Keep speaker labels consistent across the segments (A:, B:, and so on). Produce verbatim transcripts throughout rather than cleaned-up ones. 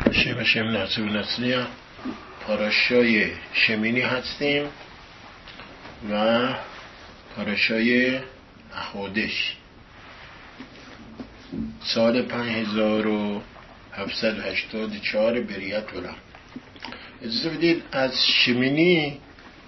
A: شیم شیم نصیب نسلیه پاراشای شمینی هستیم و پاراشای اخودش سال پنج هزار و هفتصد و هشتاد و چهار بریت ولم. اجازه بدید از شمینی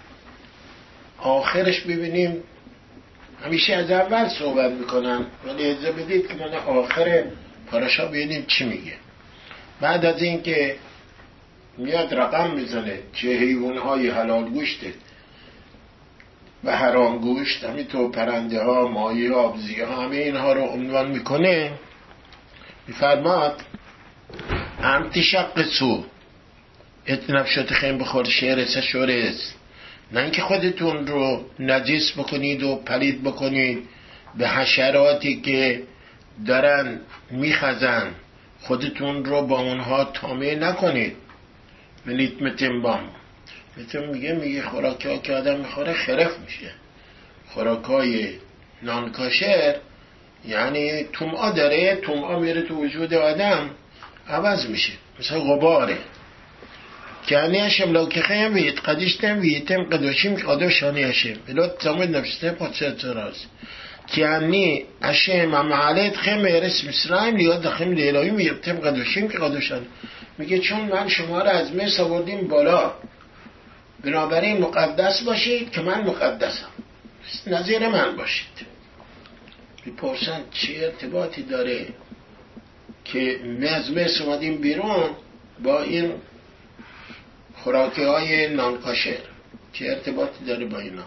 A: آخرش ببینیم. همیشه از اول صحبت میکنم ولی اجازه بدید که من آخر پاراشا ببینیم چی میگه. بعد از این که میاد رقم میزنه چه حیوانهای حلال گوشته و حرام گوشت، همینطور پرنده ها، ماهی ها، آبزی ها، همه اینها رو عنوان میکنه. میفرماد امتشق سو اتنف شد خیم بخور شعر سشورست، نه اینکه خودتون رو نجس بکنید و پلید بکنید به حشراتی که دارن میخزن، خودتون رو با اونها طامع نکنید. منیت متنبام متن میگه میگه خوراکی ها که آدم میخوره خرف میشه. خوراکای نانکاشر یعنی تومعا داره، تومعا میره تو وجود آدم عوض میشه، مثل غباره. یعنی هشم لو که خیم وید قدیشتم ویدتم قدوشیم قدوشانی هشم بلوت زمید نفسته پاچه تراز یعنی هشم هم علیت خیم ایرس مصرائیم لیاد دخیم لیلاییم ویدتم قدوشیم که قدوشانی. میگه چون من شما را از مصر آوردیم بالا، بنابراین مقدس باشید که من مقدسم، نظیر من باشید. بپرسن چه ارتباطی داره که ما از مصر اومدیم بیرون با این خوراکی های نانکاشر؟ چه ارتباطی داره با اینا؟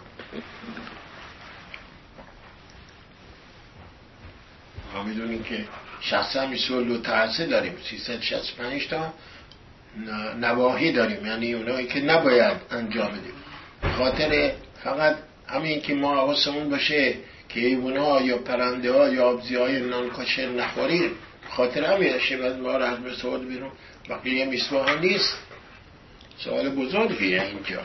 A: ما میدونیم که شصت میسول و تعصه داریم، سیصد و شصت و پنج تا نواهی داریم، یعنی اونایی که نباید انجام بدیم. خاطر فقط همین که ما حواسمون باشه که حیوان‌ها یا پرنده ها یا آبزی های نانکاشر نخوریم، خاطر همین شبت ما را از مسعود بیرون بقیه میسوا هم نیست. سوال بزرگیه اینجا.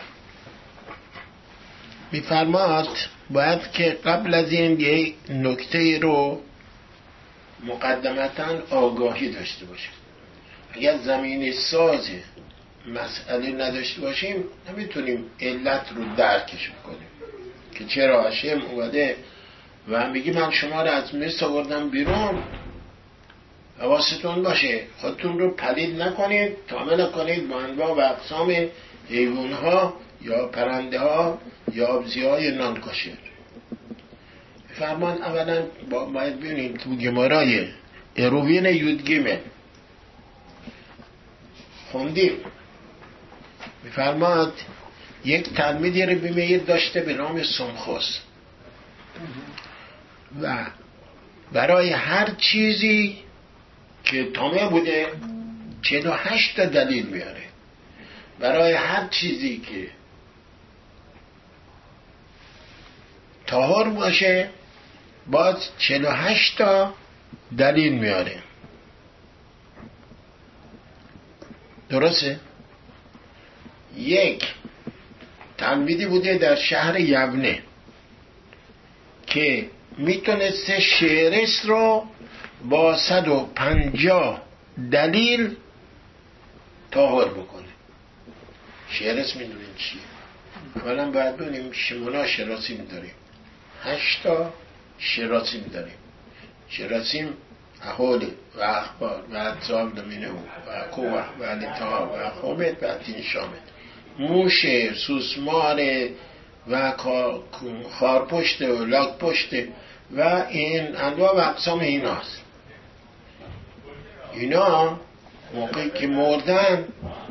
A: میفرماد باید که قبل از این یک نکته رو مقدمتاً آگاهی داشته باشیم. اگر زمین ساز مسئله نداشته باشیم نمیتونیم علت رو درکش بکنیم که چرا هشم اومده و میگی من شما رو از مصر آوردم بیرون. حواستون باشه خودتون رو پلید نکنید، طامع نکنید با انواع و اقسام حیوان‌ها یا پرنده ها یا آبزی های نانکاشر. فرمان اولا باید ببینیم تو گمارای اروین یودگیمه خوندیم. میفرماد یک تلمیدی رو بیمیر داشته به نام سمخوس و برای هر چیزی که طامع بوده چهل و هشت تا دلیل میاره. برای هر چیزی که طاهر باشه باز چهل و هشت تا دلیل میاره. درسته؟ یک تلمیدی بوده در شهر یونه که میتونسته شعرس رو با صد و پنجاه دلیل طاهر بکنه. شعرس میدونیم چیه؟ اولا باید ببینیم شمونا شراسیم داریم، هشتا شراسیم داریم. شراسیم احولی و اخبار و اتصاب نمینه و کوه و علتا و خومت و عطین شامت، موشه، سوسماره و خارپشت و لاکپشت و این انواع و اقسام ایناست. اینا موقعی که مردن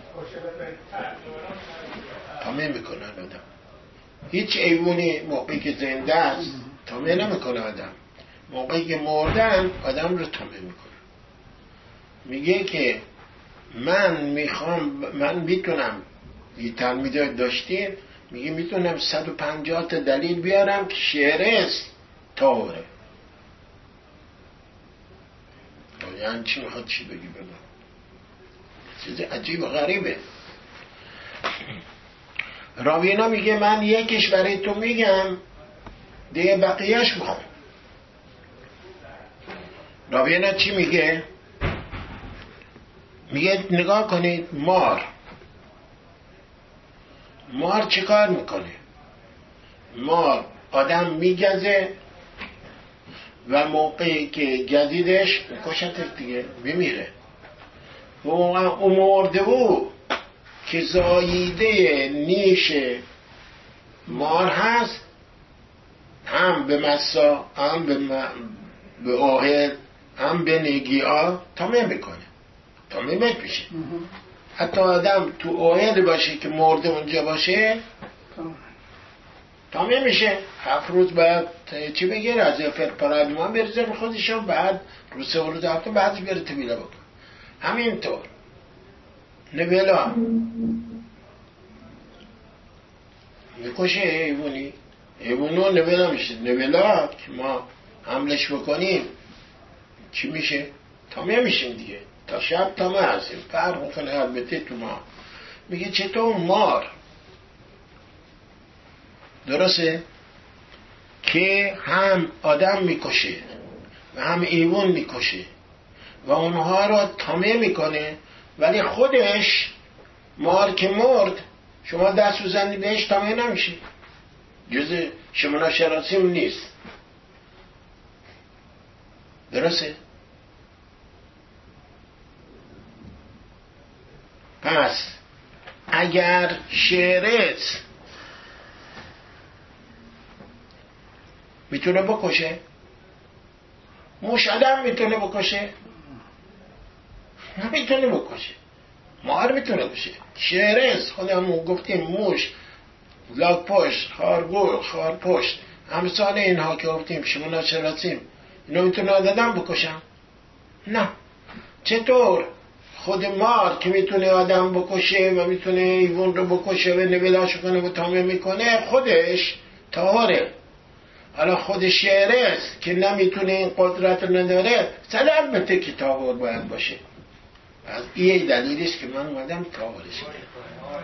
A: طامع میکنن آدم. هیچ حیوانی موقعی که زنده است طامع نمیکنه آدم، موقعی که مردن آدم رو طامع میکنه. میگه که من میخوام، من میتونم، یه تلمیده داشتیم میگه میتونم صد و پنجاه تا دلیل بیارم که شعرست طاهره. یعنی چی میخواد چی بگی بگم؟ چیز عجیب و غریبه. راوینا میگه من یکیش برای تو میگم دیگه بقیهش بخون. راوینا چی میگه؟ میگه نگاه کنید مار مار چه کار میکنه؟ مار آدم میگزه و موقعی که گزیدش کشتش دیگه میمیره. و اون مرده بود که زاییده نیش مار هست، هم به مسا هم به, م... به آهل هم به نگیعا تامه میکنه، تامه میشه. حتی آدم تو آهل باشه که مرده اونجا باشه تامه میشه. هفت روز بعد چی بگیر از افر پرادمان بریزه رو خودشو، بعد رو سه روز هفته بعدش بره تبیله بکن. همینطور نبلا میکشه ایوونی ایوونو نبلا میشه. نبلا که ما حملش بکنیم چی میشه؟ تامه میشیم دیگه، تا شب تامه هستیم. فرق میکنه البته تو ما. میگه چطور مار درسته که هم آدم میکشه و هم ایوون میکشه و اونها رو تامه میکنه، ولی خودش مار که مرد شما دست بزنی بهش تامه نمیشه، جز شما شناسی اون نیست. درسته؟ پس اگر شرط میتونه بکشه، موش آدم میتونه بکشه؟ نمیتونه بکشه. مار میتونه بکشه. شرط خودمون گفتیم موش، لاک پشت، خارگور، خار پشت، همسان اینها که گفتیم شما نشناسیم، اینو میتونه آدم بکشن؟ نه. چطور خود مار که میتونه آدم بکشه و میتونه ایوون رو بکشه و نبلاشو کنه و تامه میکنه خودش طاهره، حالا خود شعره که نمیتونه این قدرت رو نداره سر البته که طاهر باید باشه. از این دلیلیست که من اومدم طاهرش کنم.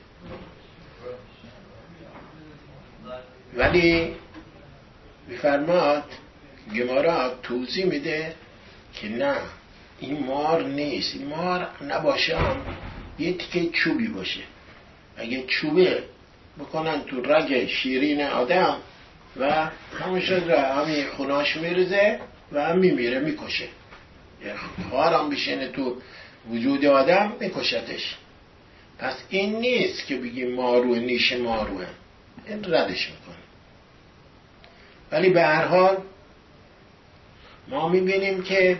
A: ولی میفرماد گمارا توضیح میده که نه، این مار نیست. این مار نباشه هم یه تیکه چوبی باشه. اگه چوبه بکنن تو رگ شیرین آدم و همونش رو همین خوناش میرزه و هم میمیره، میکشه. یه خار هم بشینه تو وجود آدم میکشتش. پس این نیست که بگیم ماروه، نیش ماروه، این ردش میکنه. ولی به هر حال ما میبینیم که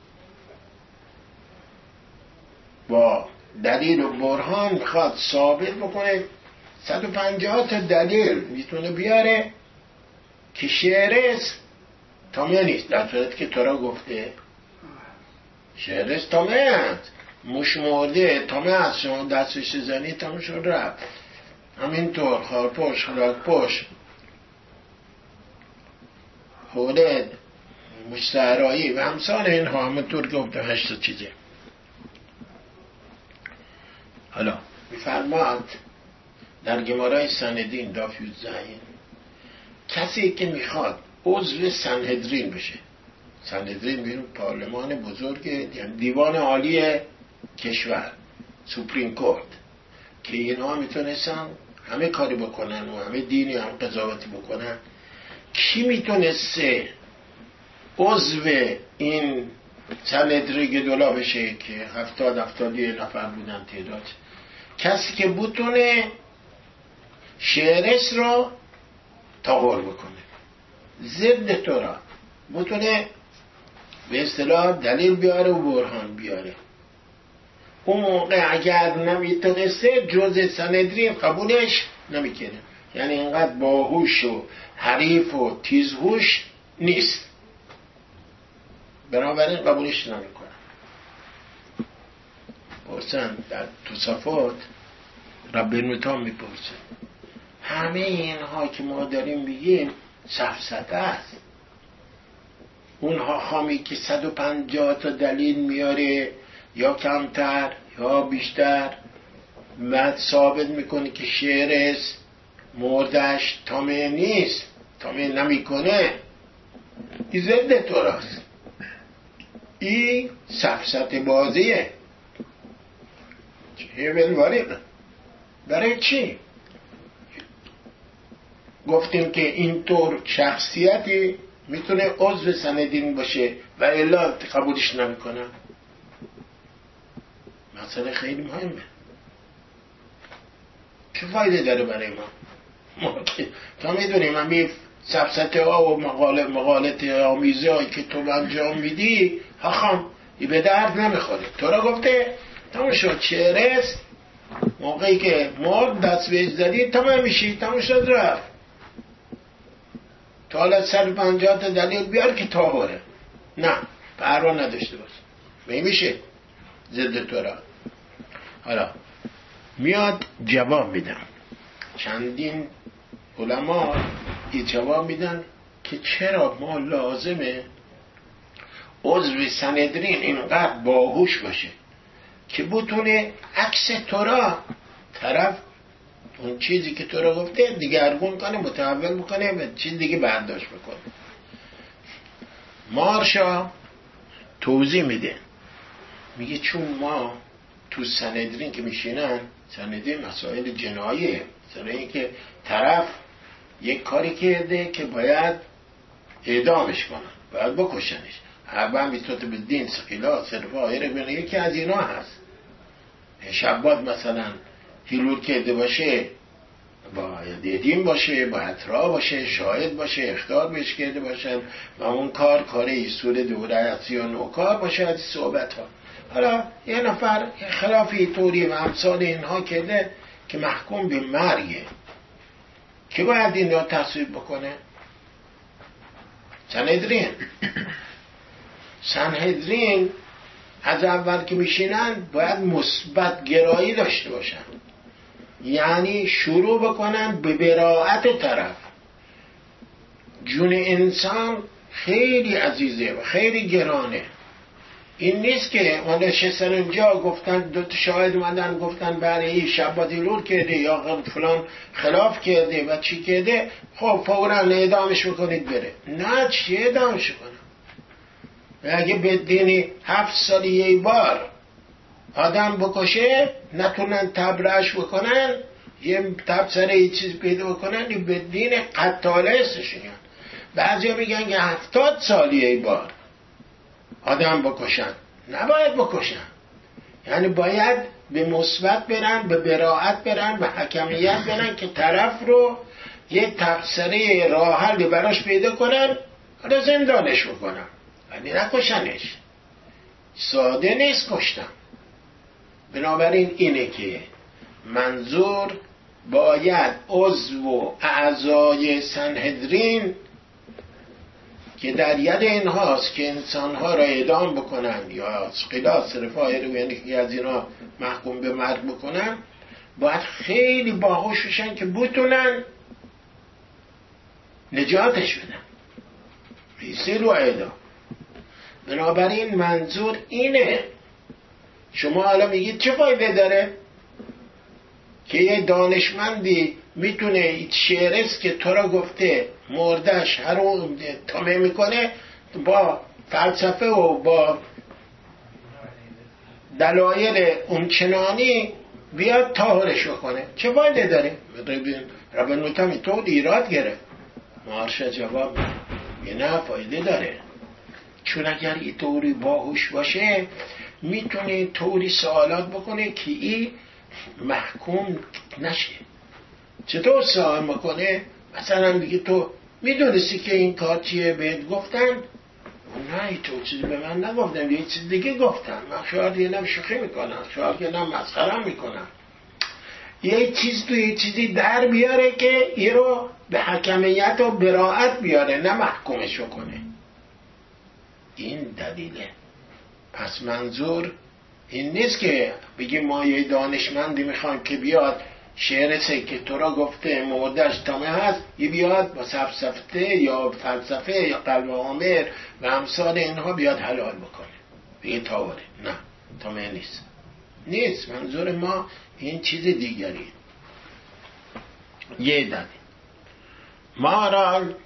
A: با دلیل و برهان میخواد ثابت بکنه. صد و پنجاه تا دلیل میتونه بیاره که شعرس تامه نیست، در صورت که تو را گفته شعرس تامه هست. موش مرده تامه هست، شما دستش زنی تامه شد رفت. همینطور خارپوش، خلاکپوش، خولد، مشتهرایی و همسان اینها همونطور که گفته هشت تا چیزه. حالا میفرماد در گمارای سندین داف یوزدهین کسی که میخواد عضو سنهدرین بشه، سنهدرین بیرون پارلمان بزرگ، یعنی دیوان عالی کشور، سوپریم کورت، که اینها میتونستن همه کاری بکنن و همه دینی هم قضاوتی بکنن. کی میتونسته عضو این سنهدرین دولا بشه که هفتاد هفتادی نفر بودن تعداد؟ کسی که بتونه شعرش را تغییر بکنه، ضد تو را بتونه به اصطلاح دلیل بیاره و برهان بیاره. اون موقع اگر نمیتونسته جز سنهدرین قبولش نمیکنه، یعنی اینقدر باهوش و حریف و تیزهوش نیست، بنابراین قبولش نمیکنه. پرسن در توصافات رب المتام میپرسن همه اینها که ما داریم بگیم سفسطه است. اونها خامی که صد و پنجاه تا دلیل میاره یا کمتر یا بیشتر، بعد ثابت میکنه که شعرش مردش تامه نیست، تامه نمیکنه، این ضد تو راست. این سفسطه بازیه. چه ولواریقه؟ برای چی؟ گفتیم که اینطور شخصیتی میتونه عضو سندین باشه و الا قبولش نمیکنن. مسئله خیلی مهمه. چه فایده داره برای ما؟ ما که تا میدونیم همین سفسطه ها و مقاله مقالت آمیزه هایی که تو انجام میدی حخام ای به درد نمیخوره. تو را گفته تمام شد، چهره است موقعی که مرد دست بهش زدی تمام میشی، تمام شد رفت. تا حالا صد و پنجاه تا دلیل بیار که طاهره. نه پروا نداشته باش، میشه ضد تو را. حالا میاد جواب میدن، چندین علما این جواب میدن که چرا ما لازمه عضو سندرین اینقدر باهوش باشه که بتونه عکس تو را طرف اون چیزی که تو را گفته دیگرگون کنه، متحول بکنه و چیز دیگه برداشت بکنه. مارشا توضیح میده، میگه چون ما تو سندرین که میشینن، سندرین مسائل جناییه، مثلا این که طرف یک کاری کرده که باید اعدامش کنن، باید بکشنش، اول بیتوت به دین سقیلا صرفا آیره بینه، یکی از اینا هست. شبات مثلا هیلور کرده باشه باید دیدیم باشه، باید را باشه، شاهد باشه، اخطار بهش کرده باشن و اون کار کار ایسور دوره‌اتی یا نوکار باشه از صحبت ها. حالا یه نفر خلافی طوری و امثال اینها کرده که محکوم به مرگه، که باید این را تصویب بکنه؟ سنهدرین. سنهدرین از اول که میشینن باید مثبت گرایی داشته باشن، یعنی شروع بکنن به براءت طرف. جون انسان خیلی عزیزه و خیلی گرانه. این نیست که ما نشستن اونجا گفتن دو تا شاهد اومدن گفتن بله این شباتی لور کرده یا فلان خلاف کرده و چی کرده، خب فورا اعدامش بکنید بره. نه، چی اعدامش کنن؟ اگه بدینی هفت سالی یه بار آدم بکشه نتونن تبرش بکنن، یه تبصره یه چیز پیدا بکنن، این بدین قتاله استشون. بعضی میگن که هفتاد سالی یه بار آدم بکشن، نباید بکشن. یعنی باید به مثبت برن، به براءت برن، به حکمیت برن که طرف رو یه تبصره راه حل براش پیدا کنن، حالا زندانش بکنن، ولی نکشنش. ساده نیست کشتن. بنابراین اینه که منظور باید عضو و اعضای سنهدرین که در ید اینهاست که انسانها را اعدام بکنن یا قلاس رفاهی رو، یعنی که از اینا محکوم به مرگ بکنن، باید خیلی باهوش بشن که بتونن نجاتش بدن، ریسیل و اعدام. بنابراین منظور اینه. شما حالا میگید چه فایده داره که یه دانشمندی میتونه شعرست که تو را گفته مردش هر اون تامه میکنه با فلسفه و با دلایل اونچنانی بیاد طاهرش کنه؟ چه فایده داره؟ رب المتمی تو ایراد گرفت. مارشا جواب یه نه فایده داره، چون اگر ای طوری باهوش باشه میتونه طوری سوالات بکنه که ای محکوم نشه. چطور سوال میکنه؟ مثلا بگی تو میدونستی که این کار چیه بهت گفتن؟ نه تو چیزی به من نگفتم، یه چیز دیگه گفتم. من شاید یه نم شوخی میکنم، شاید یه نم مسخره میکنم، یه چیز تو یه چیزی در بیاره که ای رو به حکمیت و براءت بیاره، نه محکومش کنه. این دلیله. پس منظور این نیست که بگی ما یه دانشمندی میخوایم که بیاد شعر سه که تو را گفته مردش تامه هست، یه بیاد با سفسفته یا فلسفه یا قلب عامر و امثال اینها بیاد حلال بکنه بگی تاوره. نه، تامه نیست. نیست. منظور ما این چیز دیگری. یه دلیل. مارال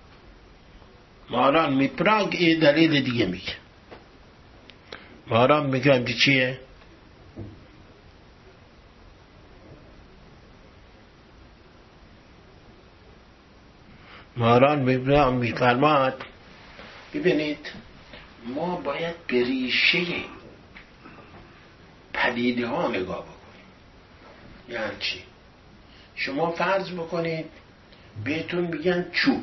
A: مارال میپراگ یه دلیل دیگه میگه. مارال میگه چیه؟ ماران میفرماد ببینید ما باید به ریشه پدیده ها نگاه بکنیم. یعنی چی؟ شما فرض بکنید بهتون میگن چوب.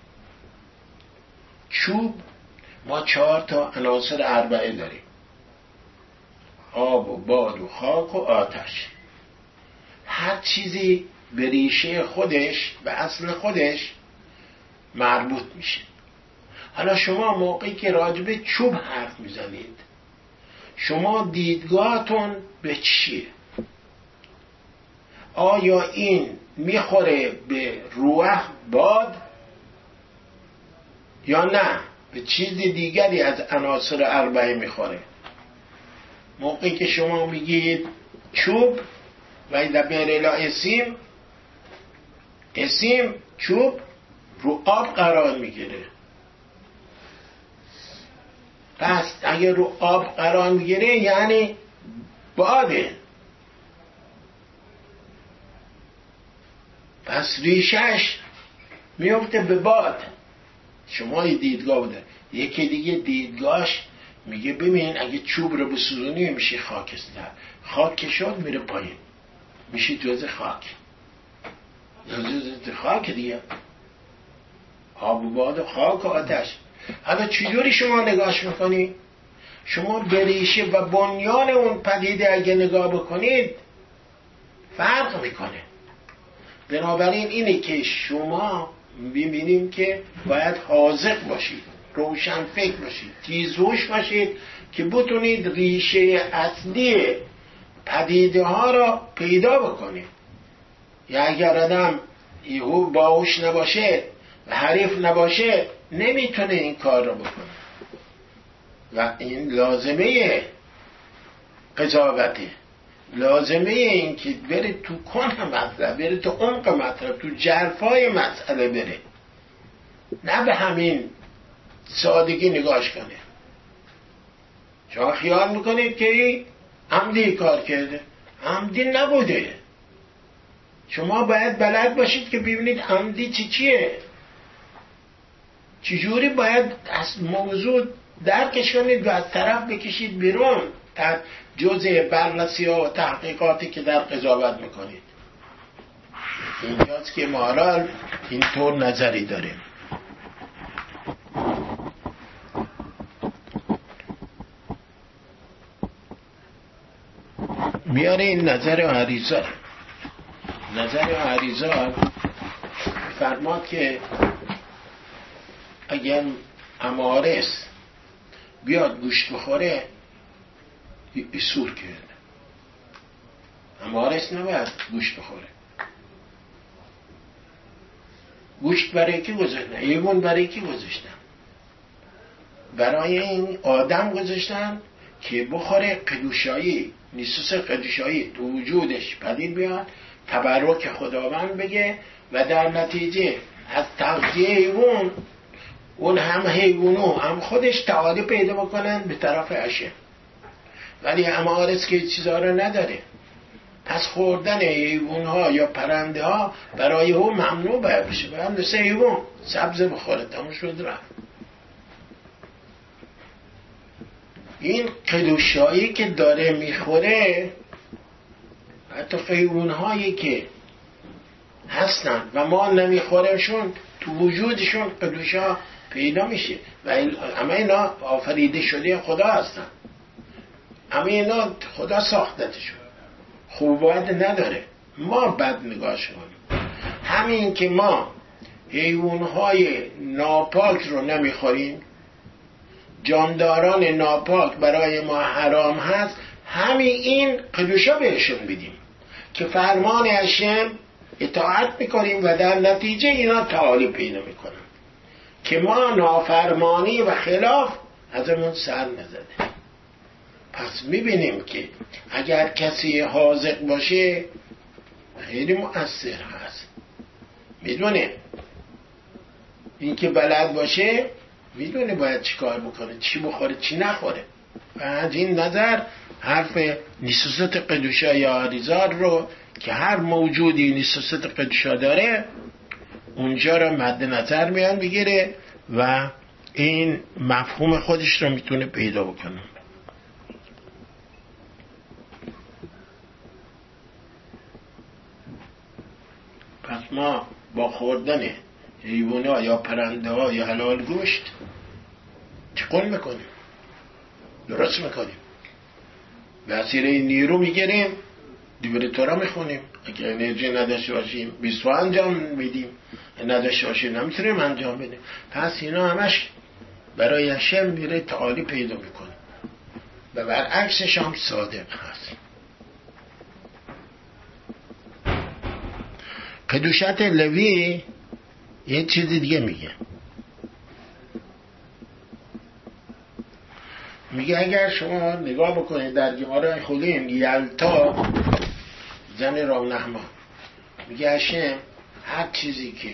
A: چوب ما چهار تا عناصر اربعه داریم: آب و باد و خاک و آتش. هر چیزی به ریشه خودش به اصل خودش مربوط میشه. حالا شما موقعی که راجب چوب حرف میزنید شما دیدگاهتون به چیه؟ آیا این میخوره به روح باد یا نه به چیز دیگری از عناصر اربعه میخوره؟ موقعی که شما میگید چوب و اذا بریلا اسیم، اسیم چوب رو آب قرار میگیره. پس اگه رو آب قرار میگیره یعنی باده. پس ریشش میفته به باد. شما یه دیدگاه بوده. یکی دیگه دیدگاهش میگه ببین اگه چوب رو بسوزونی میشه خاکستر. خاک که شد میره پایین میشه جز خاک. جز خاک دیگه. آب و باد و خاک و آتش. حالا چجوری شما نگاهش میکنی؟ شما به ریشه و بنیان اون پدیده اگه نگاه بکنید فرق میکنه. بنابراین اینه که شما ببینیم که باید حاذق باشید، روشن فکر باشید، تیزهوش باشید که بتونید ریشه اصلی پدیده ها را پیدا بکنید. یا اگر آدم یهو باهوش نباشه و حریف نباشه نمیتونه این کار رو بکنه و این لازمه قضاوته. لازمه این که بره تو کنه مطلب، بره تو عمق مطلب، تو جرفای مسئله بره، نه به همین سادگی نگاش کنه. شما خیال میکنید که این عمدی کار کرده، عمدی نبوده. شما باید بلد باشید که ببینید عمدی چی چیه، چجوری باید از موضوع درکش کنید و از طرف بکشید بیرون تا جزء بررسی و تحقیقاتی که در قضاوت میکنید. اینجاست که مارال اینطور نظری داره. میاره این نظر عریضا. نظر عریضا فرماد که اگر امارس بیاد گوشت بخوره سور کرده. امارس نباید گوشت بخوره. گوشت برای کی گذاشتن؟ ایمون برای کی گذاشتن؟ برای این آدم گذاشتن که بخوره قدوشایی، نیسوس قدوشایی تو وجودش پدید بیاد، تبرک خداوند بگه و در نتیجه از تغذیه حیوان اون هم حیوانو هم خودش تعالی پیدا بکنن به طرف عشه. ولی امارس که چیزا رو نداره. پس خوردن حیوان ها یا پرنده ها برای او ممنوع باید بشه. باید مثل حیوان سبز بخوره، تموم شد رفت. این قدوشایی که داره میخوره حتی حیوان هایی که هستن و ما نمیخورمشون تو وجودشون قدوشا پیدا میشه و همه اینا آفریده شده خدا هستن. همه اینا خدا ساختتشون، خوب باید نداره، ما بد نگاهش کنیم. همین که ما حیوانهای ناپاک رو نمیخوریم، جانداران ناپاک برای ما حرام هست، همین این قدوشا بهشون بدیم که فرمان هشم اطاعت میکنیم و در نتیجه اینا تعالی پیدا میکنن که ما نافرمانی و خلاف ازمون سر نزده. پس میبینیم که اگر کسی حاذق باشه خیلی مؤثر هست، میدونه این که بلد باشه میدونه باید چی کار بکنه، چی بخوره چی نخوره. و از این نظر حرف نیسوست قدوشا یا عریضار رو که هر موجودی نیسوست قدوشا داره اونجا را مد نظر میان بگیره و این مفهوم خودش رو میتونه پیدا بکنه. پس ما با خوردن حیوانات یا پرنده ها یا حلال گوشت چکن میکنیم، درست میکنیم، وسیله نیرو میگیریم، دیبریتورا میخونیم، اگه انرژی نداشته باشیم بیست انجام میدیم، نداشته باشیم نمیتونیم انجام بدیم. پس اینا همش برای هشم میره تعالی پیدا میکنه و برعکسش هم صادق هست. قدوشت لوی یه چیز دیگه میگه، میگه اگر شما نگاه بکنید در گمارای خودیم یلتا زن راونهما میگه هشم هر چیزی که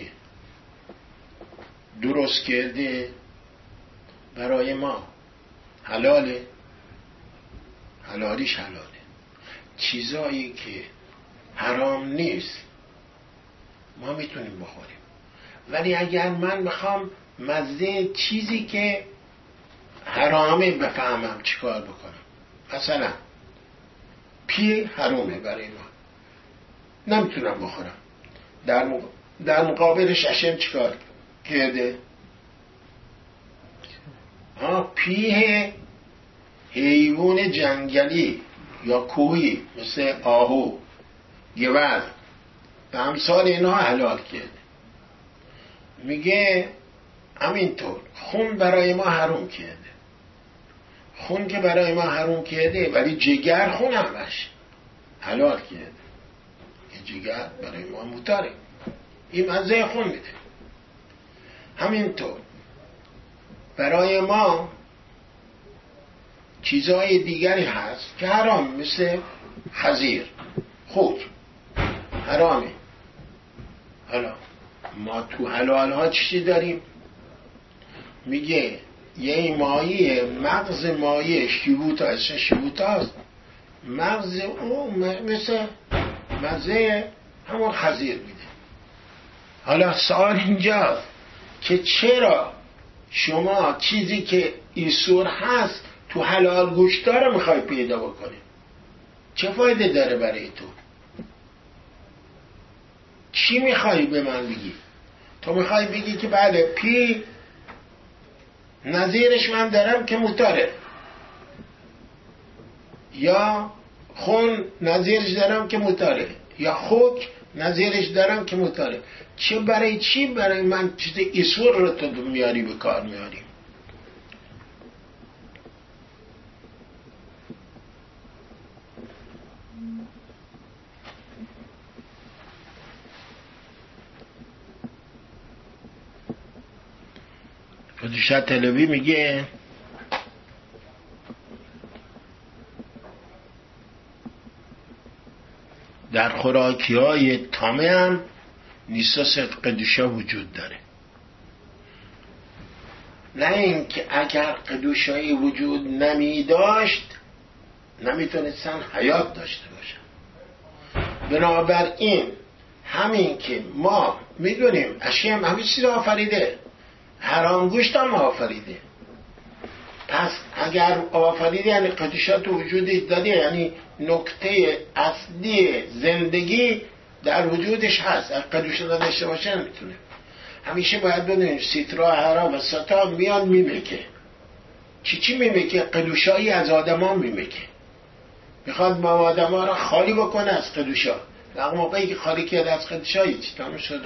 A: درست کرده برای ما حلاله، حلالیش حلاله. چیزایی که حرام نیست ما میتونیم بخوریم، ولی اگر من بخوام مزه چیزی که حرامه بفهمم چیکار بکنم؟ مثلا پی حرامه برای ما نمیتونم بخورم، در, مق... در مقابلش هشم چیکار کرده؟ ها پیه حیوان جنگلی یا کوهی مثل آهو، گوزن و امثال اینا حلال کرده. میگه همینطور خون برای ما حرام کرده. خون که برای ما حرام کرده ولی جگر خون همش حلال کرده. جگر برای ما متاره، این مزه خون میده. همینطور برای ما چیزهای دیگری هست که حرام، مثل خزیر، خود حرامه. حالا ما تو حلال ها چی داریم؟ میگه یه مایه، مغز مایه شیبوتا، اسم شیبوتا هست، مغز اون مثل مزه همون خزیر میده. حالا سوال اینجا که چرا شما چیزی که ایسور هست تو حلال گوشتار میخوای پیدا بکنی؟ چه فایده داره برای تو؟ چی میخوای به من بگی؟ تو میخوای بگی که بله پی نظیرش من دارم که متاره، یا خون نظیرش دارم که متاره، یا خوک نظیرش دارم که متاره. چه برای چی برای من چیز ایسور رو تو میاری به کار میاری؟ قدوشت طلبی میگه در خوراکی های تامه هم نیساس قدوشه وجود داره. نه اینکه اگر قدوشه‌ای وجود نمی داشت نمیتونستن حیات داشته باشن. بنابراین همین که ما میدونیم اشیاء همه چیز آفریده، حرام گوشت هم آفریده، پس اگر آفریده یعنی قدوشات وجودی داده، یعنی نکته اصلی زندگی در وجودش هست. اگر قدوشات داشته باشه نمیتونه. همیشه باید بدونیم سیترا، حرام و ستا میان میمکه. چی چی میمکه؟ قدوشایی از آدمان میمکه. میخواد ما آدمان را خالی بکنه از قدوشا. در موقعی که خالی کرد از قدوشایی چی تمام شده؟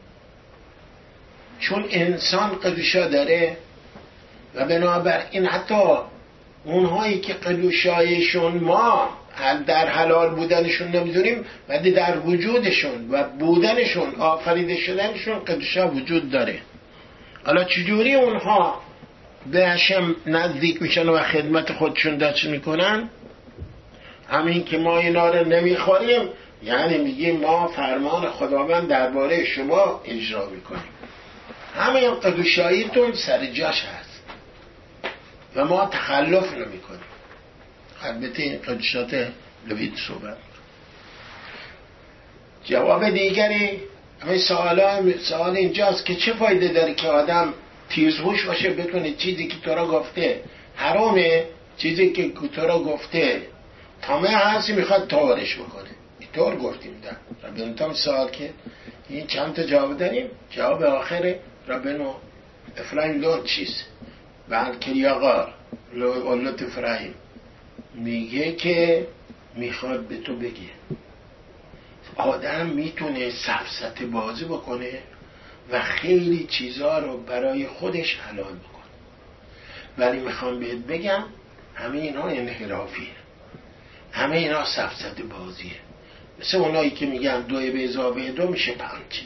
A: چون انسان قدوشا داره و بنابراین حتی اونهایی که قدوشایشون ما در حلال بودنشون نمیدونیم ولی در وجودشون و بودنشون، آفریده شدنشون قدوشا وجود داره. حالا چجوری اونها به هشم نزدیک میشن و خدمت خودشون دست میکنن؟ همین که ما اینا رو نمیخوریم یعنی میگیم ما فرمان خداوند درباره شما اجرا میکنیم. همین قدوشاییتون سر جاش هست و ما تخلف نمی کنیم. البته این قدوشات لوید صحبت. جواب دیگری اما سوال سوال اینجاست که چه فایده داره که آدم تیزهوش باشه بتونه چیزی که تو را گفته حرامه، چیزی که تو را گفته تمام هستی میخواد طورش بکنه. اینطور گفتیم در ربنا سوال که این چند تا جواب داریم. جواب آخر ربنا افرایم لون چیز بعد کریاغار اولت افرایم میگه که میخواد به تو بگه آدم میتونه سفسطه بازی بکنه و خیلی چیزا رو برای خودش حلال بکنه، ولی میخوام بهت بگم همه اینا انحرافیه، همه اینا سفسطه بازیه. مثل اونایی که میگن دوی به اضافه دو میشه پنج،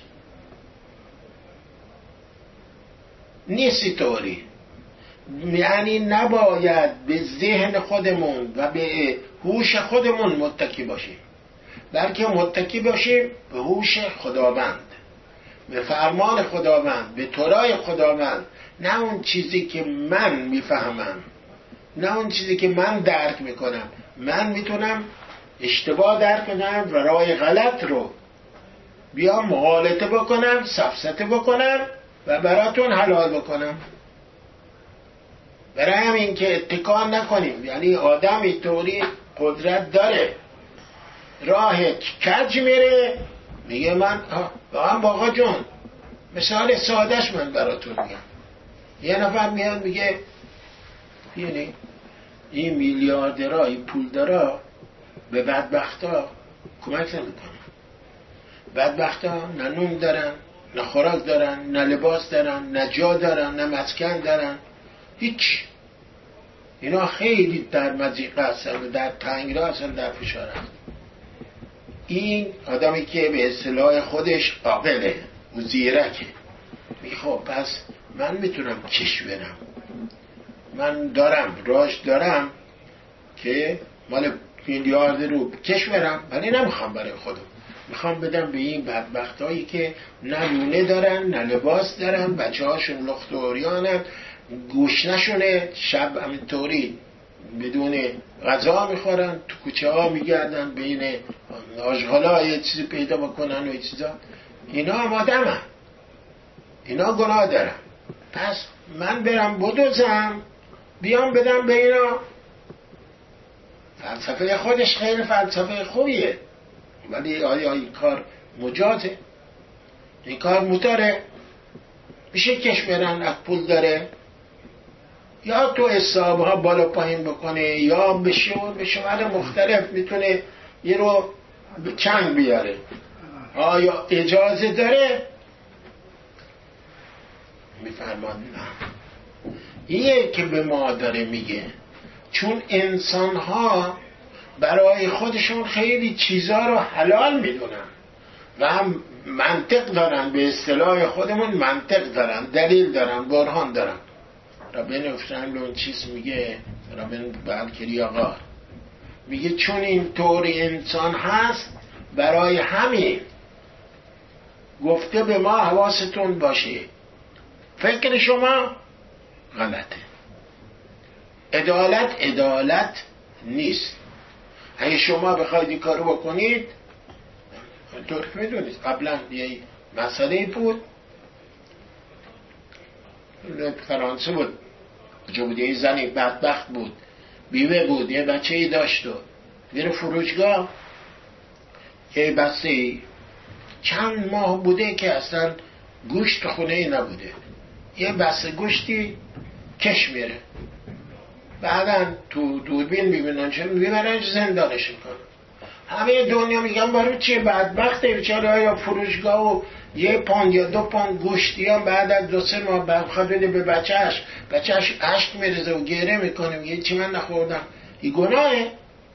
A: نیستی طوری. یعنی نباید به ذهن خودمون و به هوش خودمون متکی باشیم، بلکه متکی باشیم به هوش خداوند، به فرمان خداوند، به تورای خداوند، نه اون چیزی که من میفهمم، نه اون چیزی که من درک میکنم. من میتونم اشتباه درک کنم و راه غلط رو بیام مغالطه بکنم، سفسطه بکنم و براتون حلال بکنم. برای همین که اتکا نکنیم. یعنی آدم اینطوری قدرت داره، راه کج میره میگه من واقعا باقا جون، مثال سادش من براتون میگم. یه نفر میاد میگه یعنی این میلیاردرها، این پولدارا به بدبختا کمک نمیکنن. بدبختا نه نون دارن، نه خوراک دارن، نه لباس دارن، نه جا دارن، نه مسکن دارن، هیچ. اینا خیلی در مضیقه هستن و در تنگرا هستن، در فشار هستن. این آدمی که به اصطلاح خودش عاقله و زیرکه میگه خب پس من میتونم کش برم، من دارم راش دارم که مال میلیارد رو کش برم، ولی نمیخوام برای خودم، میخوام بدم به این بدبختایی که نه نونه دارن، نه لباس دارن، بچه هاشون لخت و عریانن، گوشنشونه، شب همینطوری بدون غذا میخورن، تو کوچه ها میگردن، بین آشغالا یه چیزی پیدا بکنن و یه چیزا. اینا هم آدم هم. اینا گناه دارن. پس من برم بدوزم بیام بدم به اینا. فلسفه خودش خیلی فلسفه خوبیه، ولی آیا این کار مجازه؟ این کار متاره؟ میشه کش برن از پول داره؟ یا تو حسابها بالا پایین بکنه، یا به شمار به شمار مختلف میتونه یه رو چنگ بیاره. آیا اجازه داره؟ میفرمان نه. اینه که به ما داره میگه چون انسان ها برای خودشون خیلی چیزا رو حلال میدونن و هم منطق دارن، به اصطلاح خودمون منطق دارن، دلیل دارن، برهان دارن. ربنا افشان اون چیز میگه، ربنا بالکری آقا میگه چون این طوری انسان هست برای همین گفته به ما حواستون باشه، فکر شما غلطه. عدالت عدالت نیست. اگه شما بخواید این کارو بکنید، طور که میدونید قبلا یه مسئله بود فرانسه بود، جو بود، یه زنی بدبخت بود، بیوه بود، یه بچه ای داشت و میره فروشگاه، یه بسته چند ماه بوده که اصلا گوشت خونه ای نبوده، یه بسته گوشتی کش میره، بعدا تو دوربین میبینن چه میبرن زندانش میکنن. همه دنیا میگن برای چیه بدبخته بیچاره، یا فروشگاه و یه پوند یا دو پوند گوشتی هم بعد از دو سه ماه بخواد بده به بچهش، بچهش اشک میرزه و گره میکنه میگه چی من نخوردم. این گناهه.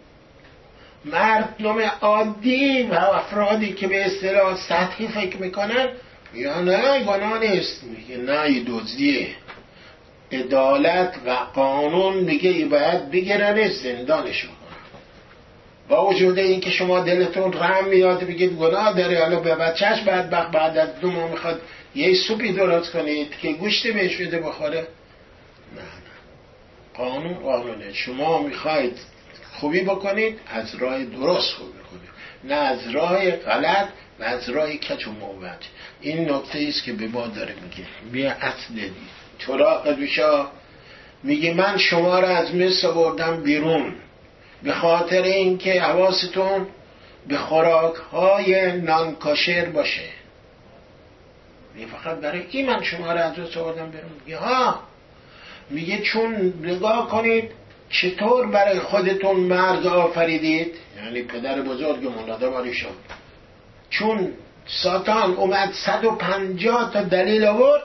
A: مردم عادی و افرادی که به اصطلاح سطحی فکر میکنن یا نه گناه نیست، میگه نه این دزدیه. عدالت و قانون میگه ای باید بگیرنش زندانش کنن. با وجود این که شما دلتون رحم میاد بگید گناه داره، حالا به بچهش بدبخت بعد از دو ماه میخواد یه سوپی درست کنید که گوشت بهش بده بخوره. نه نه، قانون قانونه. شما میخواید خوبی بکنید از راه درست خوبی بکنید، نه از راه غلط و از راه کج و موج. این نکته است که به ما داره میگه. بیا اصل دی تورا قدوشا میگه من شما را از مصر آوردم بیرون به خاطر اینکه حواستون به خوراک های نانکاشر باشه. میگه فقط برای این من شما را از مصر آوردم بیرون. میگه ها، میگه چون نگاه کنید چطور برای خودتون مرد آفریدید، یعنی پدر بزرگمون آدم علیشان، چون ساتان اومد صد و پنجاه تا دلیل آورد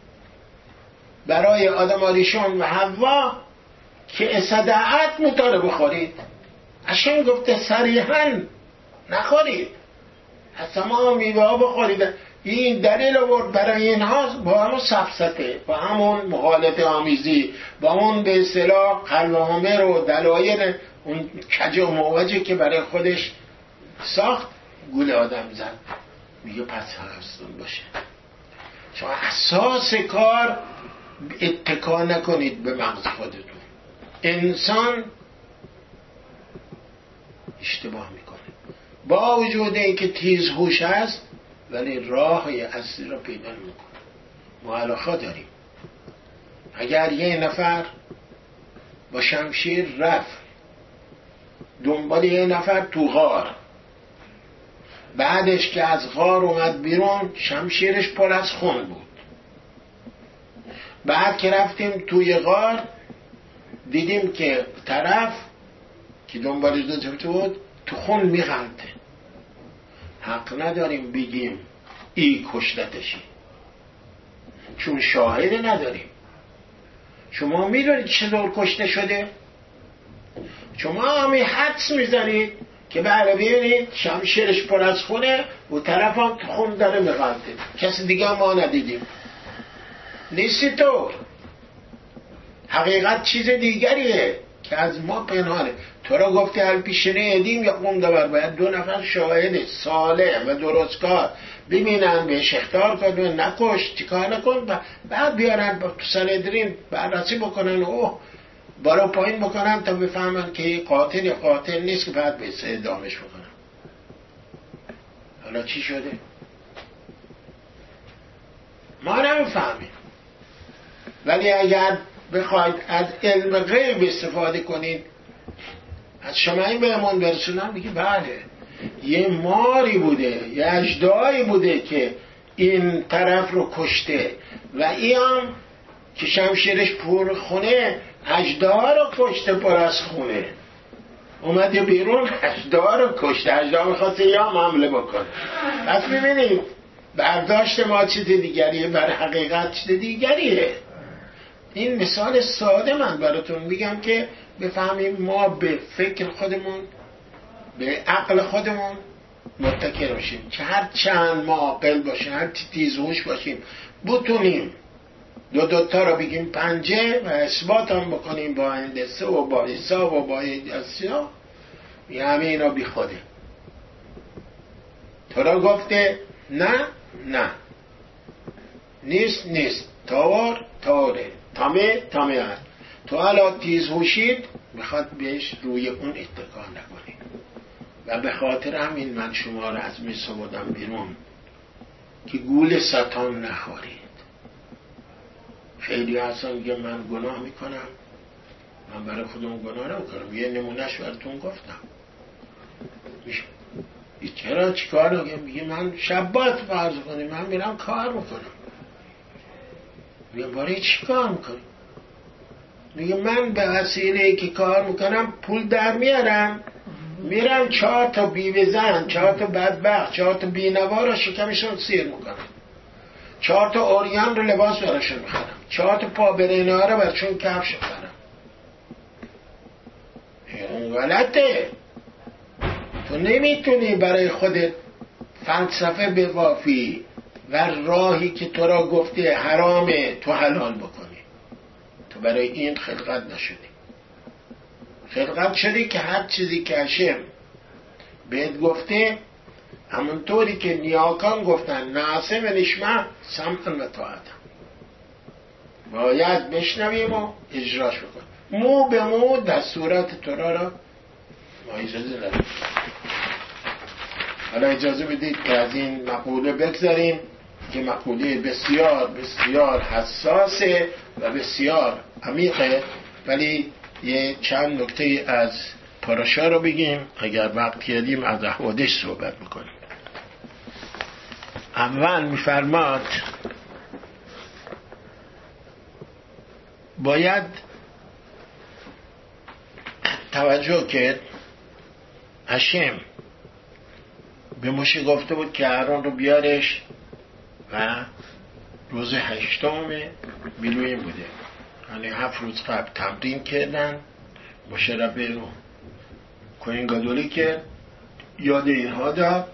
A: برای آدم علیشان و حوا که اصدعت میتاره بخورید. اشان گفته صریحاً نخورید، از تمام میوه ها بخورید. این دلیل آورد برای اینها با همون سفسطه، با همون مخالط آمیزی، با همون به اصطلاح قلوامر و دلایل اون کج و موجه که برای خودش ساخت گول آدم زد. میگه پس حواستون باشه شما اساس کار اتکا نکنید به مغز خودتون. انسان اشتباه میکنه با وجود اینکه تیز هوش هست، ولی راه اصلی را پیدا نمیکنه. ما علاقه داریم اگر یه نفر با شمشیر رفت دنبال یه نفر تو غار، بعدش که از غار اومد بیرون شمشیرش پر از خون بود، بعد که رفتیم توی غار دیدیم که طرف که دنبالش داشته بود تو خون میغلطه. حق نداریم بگیم ای کشتتشی، چون شاهد نداریم. شما میدونید چطور کشته شده؟ شما همی حدس میزنید که بله ببینید شمشیرش پر از خونه و طرف هم تو خون داره میغلطه، کسی دیگه ما ندیدیم. نیستی طور. حقیقت چیز دیگریه که از ما پنهانه. تو را گفته هر پیشنه ادیم یا قوم دور، باید دو نفر شاهد صالح و درستکار ببینن، بهش اخطار کنن، نکش چیکار نکن، بعد بیارن تو سندرین بررسی بکنن، اوه بالا پایین بکنن تا بفهمن که قاتل یا قاتل نیست، که بعد به اعدامش بکنن. حالا چی شده؟ ما نمیفهمیم. ولی اگر بخواید از علم غیب استفاده کنید، از شمعی بهمون برسونن، میگه بله یه ماری بوده، یه اژدهایی بوده که این طرف رو کشته و این هم که شمشیرش پر خونه اژدها رو کشته پر از خونه، اومده بیرون اژدها رو کشته. اژدها میخواسته یا حمله بکنه. پس میبینید برداشت ما چیز دیگریه، بر حقیقت چیز دیگریه. این مثال ساده من براتون میگم که بفهمیم ما به فکر خودمون، به عقل خودمون متکی باشیم، که هر چند ما عاقل باشیم، هر تیزهوش باشیم، بتونیم دو دوتا رو بگیم پنجه و اثبات هم بکنیم با هندسه و با حساب و با ایداسیا. یه همه اینا بی خوده. تو را گفته نه نه، نیست نیست، تاور تاوره، تامه تامه هست. تو حالا تیز هوشید میخواد بهش روی اون اتکا نکنید. و به خاطر همین من شما را از مصر بردم بیرون که گول ساتان نخورید. خیلی هستن میگه من گناه میکنم، من برای خودم گناه نمیکنم. یه نمونهش براتون گفتم. میشه چرا چی کار رو میگه من شبات فرض کنیم من میرم کار میکنم. میگه برای چی کار میکنی؟ میگه من به وسیله که کار میکنم پول در میارم، میرم چهار تا بیوه زن، چهار تا بدبخت، چهار تا بینوا رو شکمشون سیر میکنم، چهار تا اوریان رو لباس براشون میخرم، چهار تا پا برینه ها رو برشون کفش میخرم. اون غلطه. تو نمیتونی برای خودت فلسفه بوافی و راهی که تو را گفته حرامه تو حلال بکنی. تو برای این خلقت نشدی. خلقت شدی که هر چیزی که هشم بهت گفته، همونطوری که نیاکان گفتن ناسه و نشمه سمعن و طاعتم، باید بشنویم و اجراش بکنیم. مو به مو دستورات تورا را ما اجازه نداریم. حالا اجازه بدید که از این مقوله بگذاریم که مقوله بسیار بسیار حساسه و بسیار عمیقه، ولی یه چند نکته از پاراشا رو بگیم. اگر وقت کردیم از احوادش صحبت میکنیم. اول میفرماد باید توجه کرد هشم به موشه گفته بود که اهرون رو بیارش و روز هشتم بیلویم بوده، یعنی هفت روز قبل تمرین کردن. موشه را به رو کوین گادولی کرد، یاد اینها داد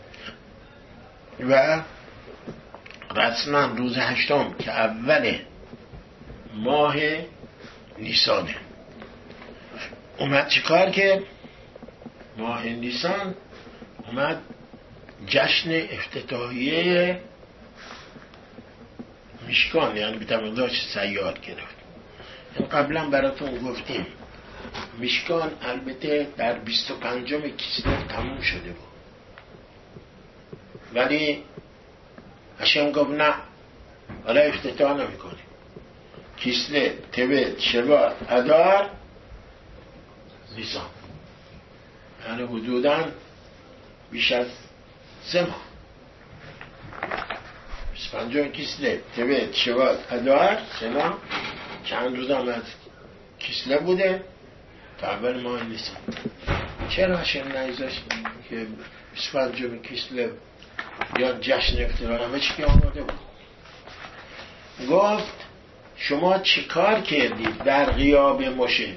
A: و رسما روز هشتم که اول ماه نیسانه اومد چیکار کرد؟ ماه نیسان اومد جشن افتتاحیه میشکان، یعنی بیتمون داشت سیاد گرفت. این قبلا براتون گفتیم میشکان البته در بیست و پنجم کیسلو تموم شده بود، ولی هشم گفت نه، حالا افتتاح نمی کنیم. کیسله، تبت، شبات، ادار، نیسان، یعنی حدوداً بیش از سه ماه. بیست و پنجم کیسله، تبت، شبات، ادار، سه ماه. چند روز هم از کیسله بوده تا اول ماه نیسان. چرا هشم نایزاشت که بیست و پنجم کیسله یا جشن افتتاح همه چی که آماده بود؟ گفت شما چی کار کردید در غیاب موشه؟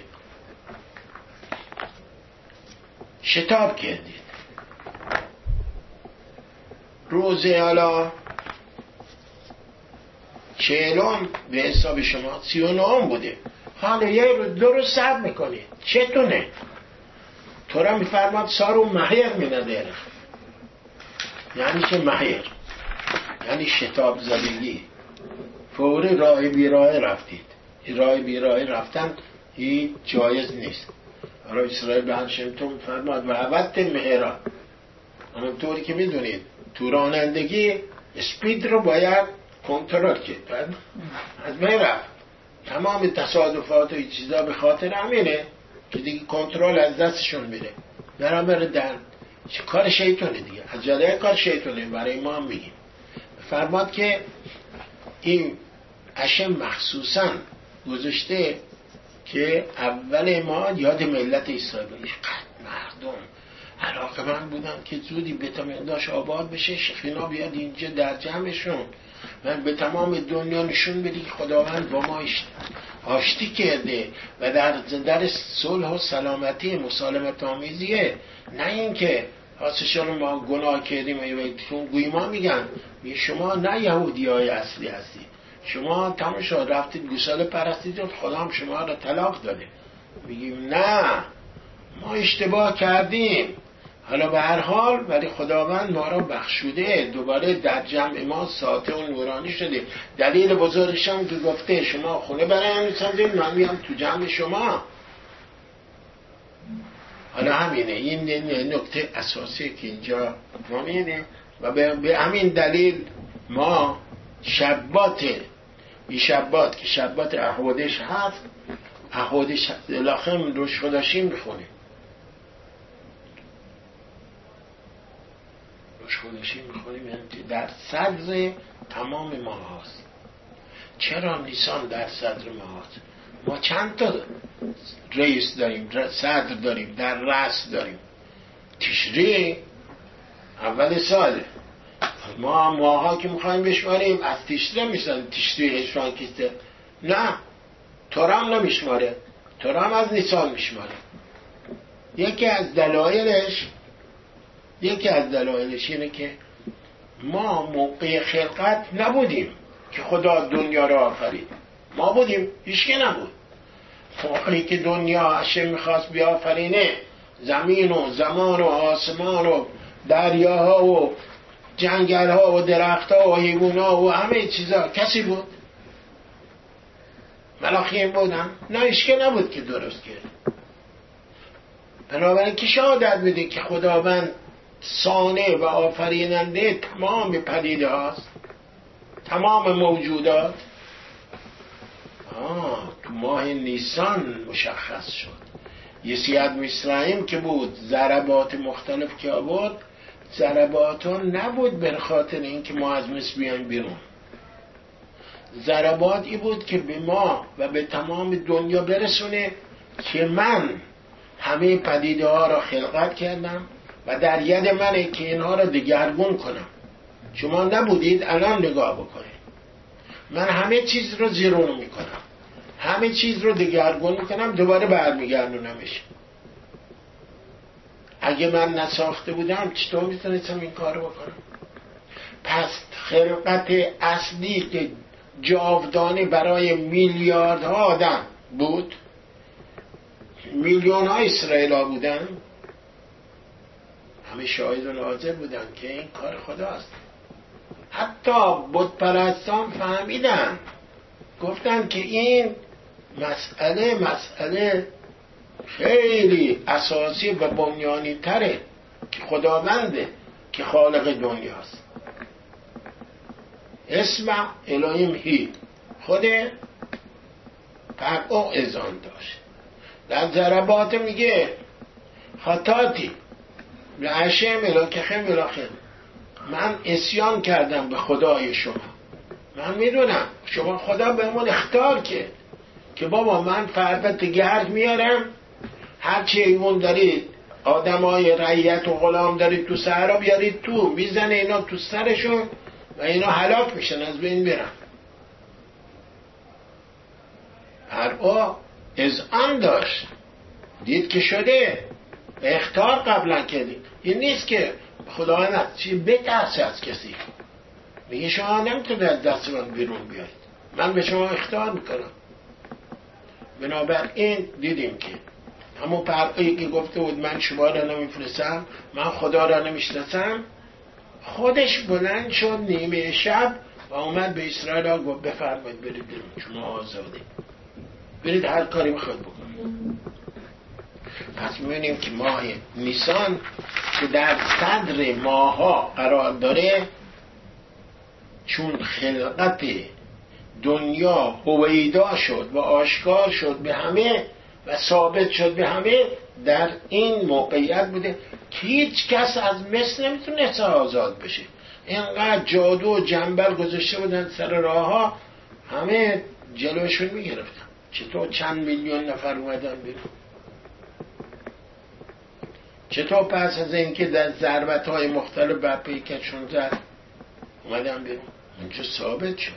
A: شتاب کردید. روز حالا چهلم به حساب شما سی و نهم بوده، حالا یه روز دو روز صبر میکنید. چتونه؟ تو را میفرماد سارو محیر مینده. یعنی چه محیر؟ یعنی شتاب زدگی. فوری راه بیراه رفتید. این راه بیراه رفتن این جایز نیست. حالا اسرائیل به هشمتون فرماد و عوضت مهران. همونطوری که میدونید تو رانندگی اسپید رو باید کنترل کرد. از بین رفت. تمام تصادفات و این چیزا به خاطر همینه که دیگه کنترل از دستشون میره. برابر در چه کار شیطونه دیگه. عجله کار شیطونه. برای ما هم میگیم. فرماد که این هشم مخصوصا گذاشته که اول ما یاد ملت اسرائیل قد مردم علاقه من بودن که زودی بتمنداش آباد بشه، شیخینا بیاد اینجا در جمعشون من به تمام دنیا نشون بدی که خداوند با ما آشتی کرده و در در صلح و سلامتی مسالمت آمیزیه، نه اینکه حاسشان ما گناه کردیم و گویی ما میگن شما نه یهودی های اصلی هستی، شما تمام شد رفتید گوساله پرستید خدا هم شما را طلاق داده. میگیم نه، ما اشتباه کردیم، حالا به هر حال ولی خداوند ما را بخشوده، دوباره در جمع ما ساطع و نورانی شده. دلیل بزرگش هم که گفته شما خونه برای میسازید من میام تو جمع شما. حالا همینه، این نکته اساسی که اینجا ما میدیم و به همین دلیل ما شبات این شبات که شبات احوادش هست، احوادش الاخم روش خداشیم میخونیم، روش خداشیم میخونیم، یعنی در صدر تمام ماه هست. چرا نیسان در صدر ماه هست؟ ما چند تا رئیس داریم، صدر داریم، در رأس داریم. تشریع اول ساله، ما ماها که میخوایم بشماریم از تشریع میشن، تشریع هشوان کیسته نه، تورم نمیشماره، تورم از نیسان میشماره. یکی از دلایلش یکی از دلایلش اینه که ما موقع خلقت نبودیم که خدا دنیا را آفرید، ما بودیم، هیچکی نبود. موقعی که دنیا هشم میخواست بیافرینه، زمین و زمان و آسمان و دریاها و جنگلها و درختها و حیوانها و همه چیزا کسی بود؟ ملاخیم بودن؟ نه، هیچکی نبود که درست کرد. بنابراین که شهادت بده که خداوند صانع و آفریننده تمام پدیده هاست، تمام موجودات؟ آه تو ماه نیسان مشخص شد. یسیاد مصرعیم که بود، ضربات مختلف که بود، ضربات ها نبود بر خاطر این که ما از مصر بیایم بیرون. ضربات ای بود که به ما و به تمام دنیا برسونه که من همه پدیده ها را خلقت کردم و در ید منه که اینها را دگرگون کنم. شما نبودید، الان نگاه بکنید. من همه چیز رو زیرون میکنم، همه چیز رو دگرگون میکنم، دوباره برمیگردونمش. اگه من نساخته بودم چطور میتونستم این کار بکنم؟ پس خلقت اصلی که جاودانه برای میلیاردها آدم بود، میلیون ها اسرائیل ها بودن، همه شاهد و ناظر بودن که این کار خداست. حتی بت پرستان فهمیدن، گفتن که این مسئله مسئله خیلی اساسی و بنیانی تره که خداونده که خالق دنیاست. اسم الهیم هی، خود فرق ازان داشت. در ضربات میگه خطاتی لعشم الاکخم الاخم، من اسیان کردم به خدای شما. من میدونم شما خدا بهمون اختار کرد که بابا من فربت گرد میارم، هرچی ایمون دارید آدم های رعیت و غلام دارید تو صحرا بیارید تو، میزنه اینا تو سرشون و اینا هلاک میشن، از بین میرن. هرآ از آن داشت، دید که شده اختار قبلا کردید. این نیست که خداوند از چی بترسه از کسی، میگه شما نمیتونید از دست من بیرون بیاید، من به شما اختار میکنم. بنابراین دیدیم که همون فرقی که گفته بود من شما را نمیفرستم، من خدا را نمیشناسم، خودش بلند شد نیمه شب و اومد به اسرائیل ها گفت بفرمایید برید بیرون، شما آزاده، برید هر کاری میخواد بکنید. پس میبینیم که ماه نیسان که در صدر ماها قرار داره، چون خلقت دنیا هویدا شد و آشکار شد به همه و ثابت شد به همه، در این موقعیت بوده که هیچ کس از مصر نمیتونه آزاد بشه. اینقدر جادو و جنبل گذاشته بودن سر راه ها، همه جلوشون میگرفتن. چطور چند میلیون نفر اومدن بیرون؟ چطور پس از اینکه در ضربت های مختلف بر پیکرشون زد اومدن بیرون؟ اونجا ثابت شد.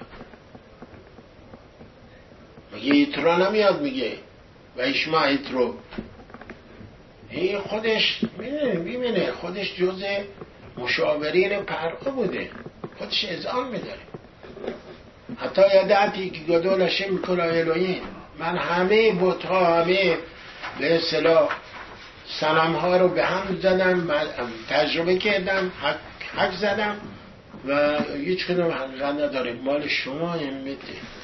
A: مگه ایترا نمیاد میگه و ایشما ایترو، این خودش میبینه خودش جز مشاورین پرعه بوده، خودش اذعان میداره. حتی یادتی که گدولشه میکنه الهین، من همه بتها همه به اصطلاح صنم ها رو به هم زدم، تجربه کردم، حق, حق زدم و هیچ کدوم حقیقت نداره، مال شما امته.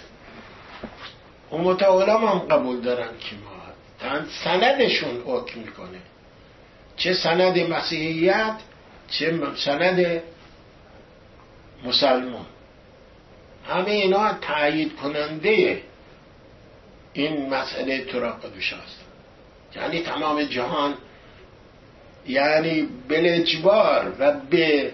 A: امت علم هم قبول دارن که ما سندشون حکم میکنه، چه سند مسیحیت چه سند مسلمان، همه اینا تایید کننده این مسئله ترا قدوس است. یعنی تمام جهان یعنی بالاجبار و به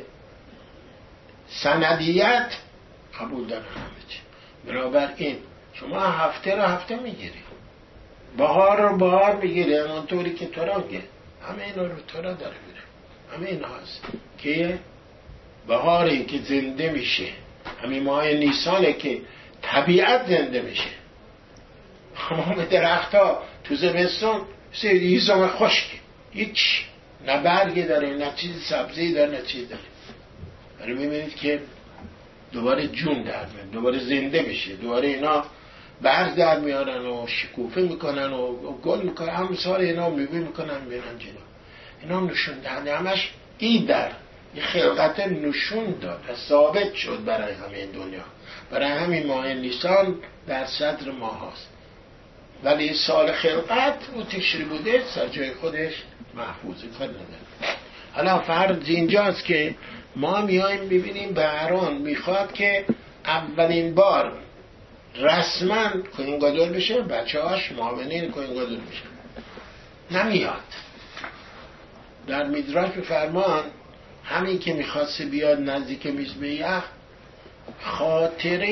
A: سندیت قبول دارن همه چی. بنابراین شما هفته رو هفته میگیری، بهار رو بهار میگیری، همونطوری که ترا میگه، همه اینا رو ترا داره میره. همه این هاست که بهاری که زنده میشه، همین ماه نیسانه که طبیعت زنده میشه. همه درخت ها تو زمستون هیزم خشک، هیچ نه برگی داره نه چیز سبزی داره نه چیز داره، ولی میبینید که دوباره جون در میاد، دوباره زنده میشه، دوباره اینا برگ در میارن و شکوفه میکنن و گل میکنن، هم سال اینا میوه میکنن میرن جلو. اینا نشون دهنده همش این در این خلقت نشون داد و ثابت شد برای همین دنیا. برای همین ماه نیسان در صدر ماه هست. ولی سال خلقت او تشری بوده سر جای خودش محفوظه کار نداره. حالا فرض اینجاست که ما میایم ببینیم بهران میخواد که اولین بار رسما کوین گادول بشه، بچه هاش معاونین کوین گادول بشه. نمیاد. در میدراش فرمان همین که میخواست بیاد نزدیک مذبح خاطره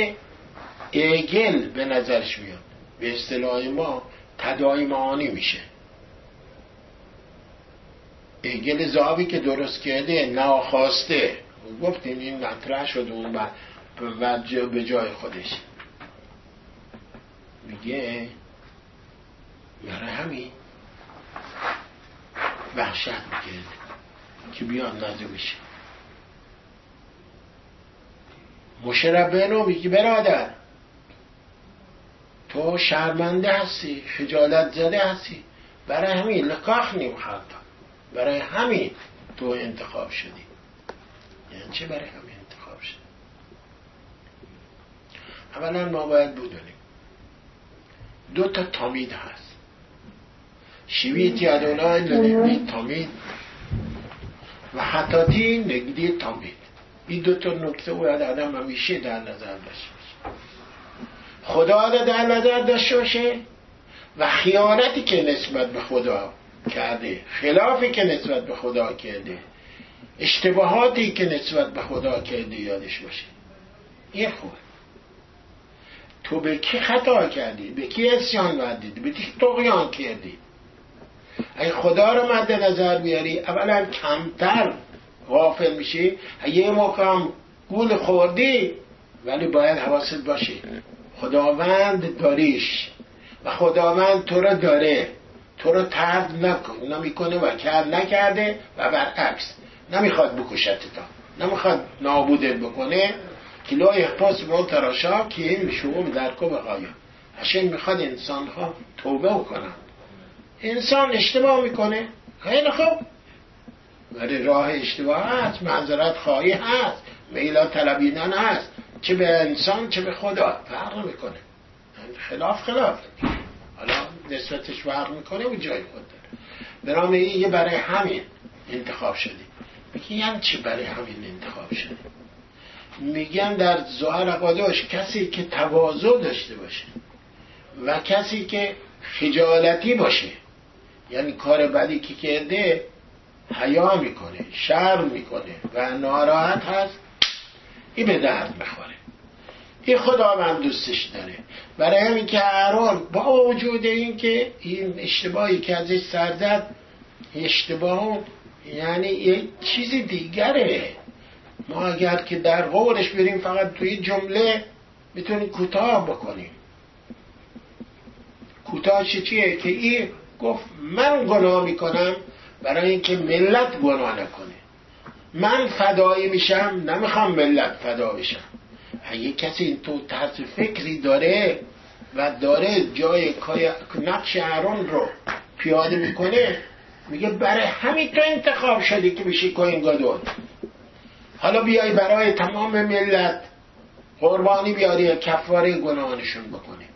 A: ایگل به نظرش میاد، به اصطلاح ما تداعی معانی میشه. ایگل ذابی که درست کرده ناخواسته، گفتیم این مطرح شد اون به جای خودش میگه برای همین وحشت میکرد که بیان نازو بشه. مشربینو میگه برادر تو شرمنده هستی، خجالت زده هستی، برای همین لکاخ نمیخواد، برای همین تو انتخاب شدی. یعنی چه برای همین انتخاب شدی؟ اولا ما باید بدونیم دو تا تامید هست. شیویت یادونای لنگدی تامید و حتاتی نگدی تامید. این دو تا نکته باید آدم همیشه در نظر داشته باشه. خدا را در نظر داشته باشه و خیانتی که نسبت به خدا کرده، خلافی که نسبت به خدا کرده، اشتباهاتی که نسبت به خدا کرده یادش باشه. این خوبه. تو به کی خطا کردی؟ به کی عصیان کردی؟ به کی طغیان کردی؟ اگه خدا رو مد نظر بیاری اولا کمتر غافل میشی. یه موقع گول خوردی ولی باید حواست باشه خداوند داریش و خداوند تو رو داره، تو رو طرد نمیکنه و کار نکرده و برعکس نمیخواد بکشت تا، نمیخواد نابودت بکنه که لا یحپاس بول تراشا که این شعوم درکو بقایا. عشان میخواد انسان ها توبه کنن. انسان اشتباه میکنه خیلی خوب، ولی راه اشتباه هست، معذرت خواهی هست، میلا طلبیدن هست، چه به انسان چه به خدا فرق میکنه. خلاف خلاف حالا نسبتش فرق میکنه و جای خود داره. برام یه برای همین انتخاب شدی. میگن یعنی چی برای همین انتخاب شدی؟ میگن در ظاهر قاداش کسی که تواضع داشته باشه و کسی که خجالتی باشه، یعنی کار بدی که کرده حیا میکنه، شرم میکنه و ناراحت هست، این به درد میخوره. این خداوند دوستش داره. برای همین که هارون با وجود این که این اشتباهی که ازش سر زد اشتباه یعنی یه چیزی دیگره. ما اگر که در قولش بریم فقط توی جمله میتونیم کوتاه بکنیم. کوتاهش چیه؟ که این گفت من گناه میکنم برای اینکه ملت گناه نکنه. من فدایی میشم، نمیخوام ملت فدا بشم. اگه کسی تو طرز فکری داره و داره جای نقش هارون رو پیاده میکنه، میگه برای همین تو انتخاب شدی که بشی کوین گادول. حالا بیای برای تمام ملت قربانی بیاری کفاره گناهانشون بکنی.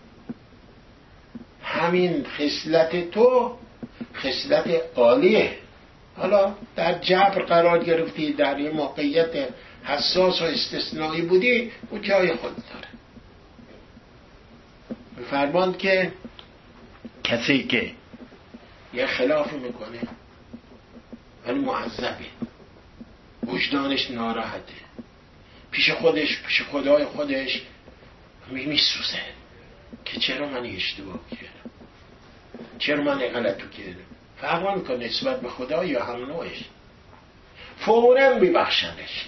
A: همین خصلت تو خصلت عالیه. حالا در جبر قرار گرفتی، در یه موقعیت حساس و استثنایی بودی و جای خود داره. بفرماند که کسی که یه خلافی میکنه ولی معذبه، وجدانش ناراحته، پیش خودش پیش خدای خودش میسوزه که چرا من اشتباه کردم، چرا من غلطو کردم. فرق میکنه نسبت به خدا یا هم نوعش، فوراً میبخشنش.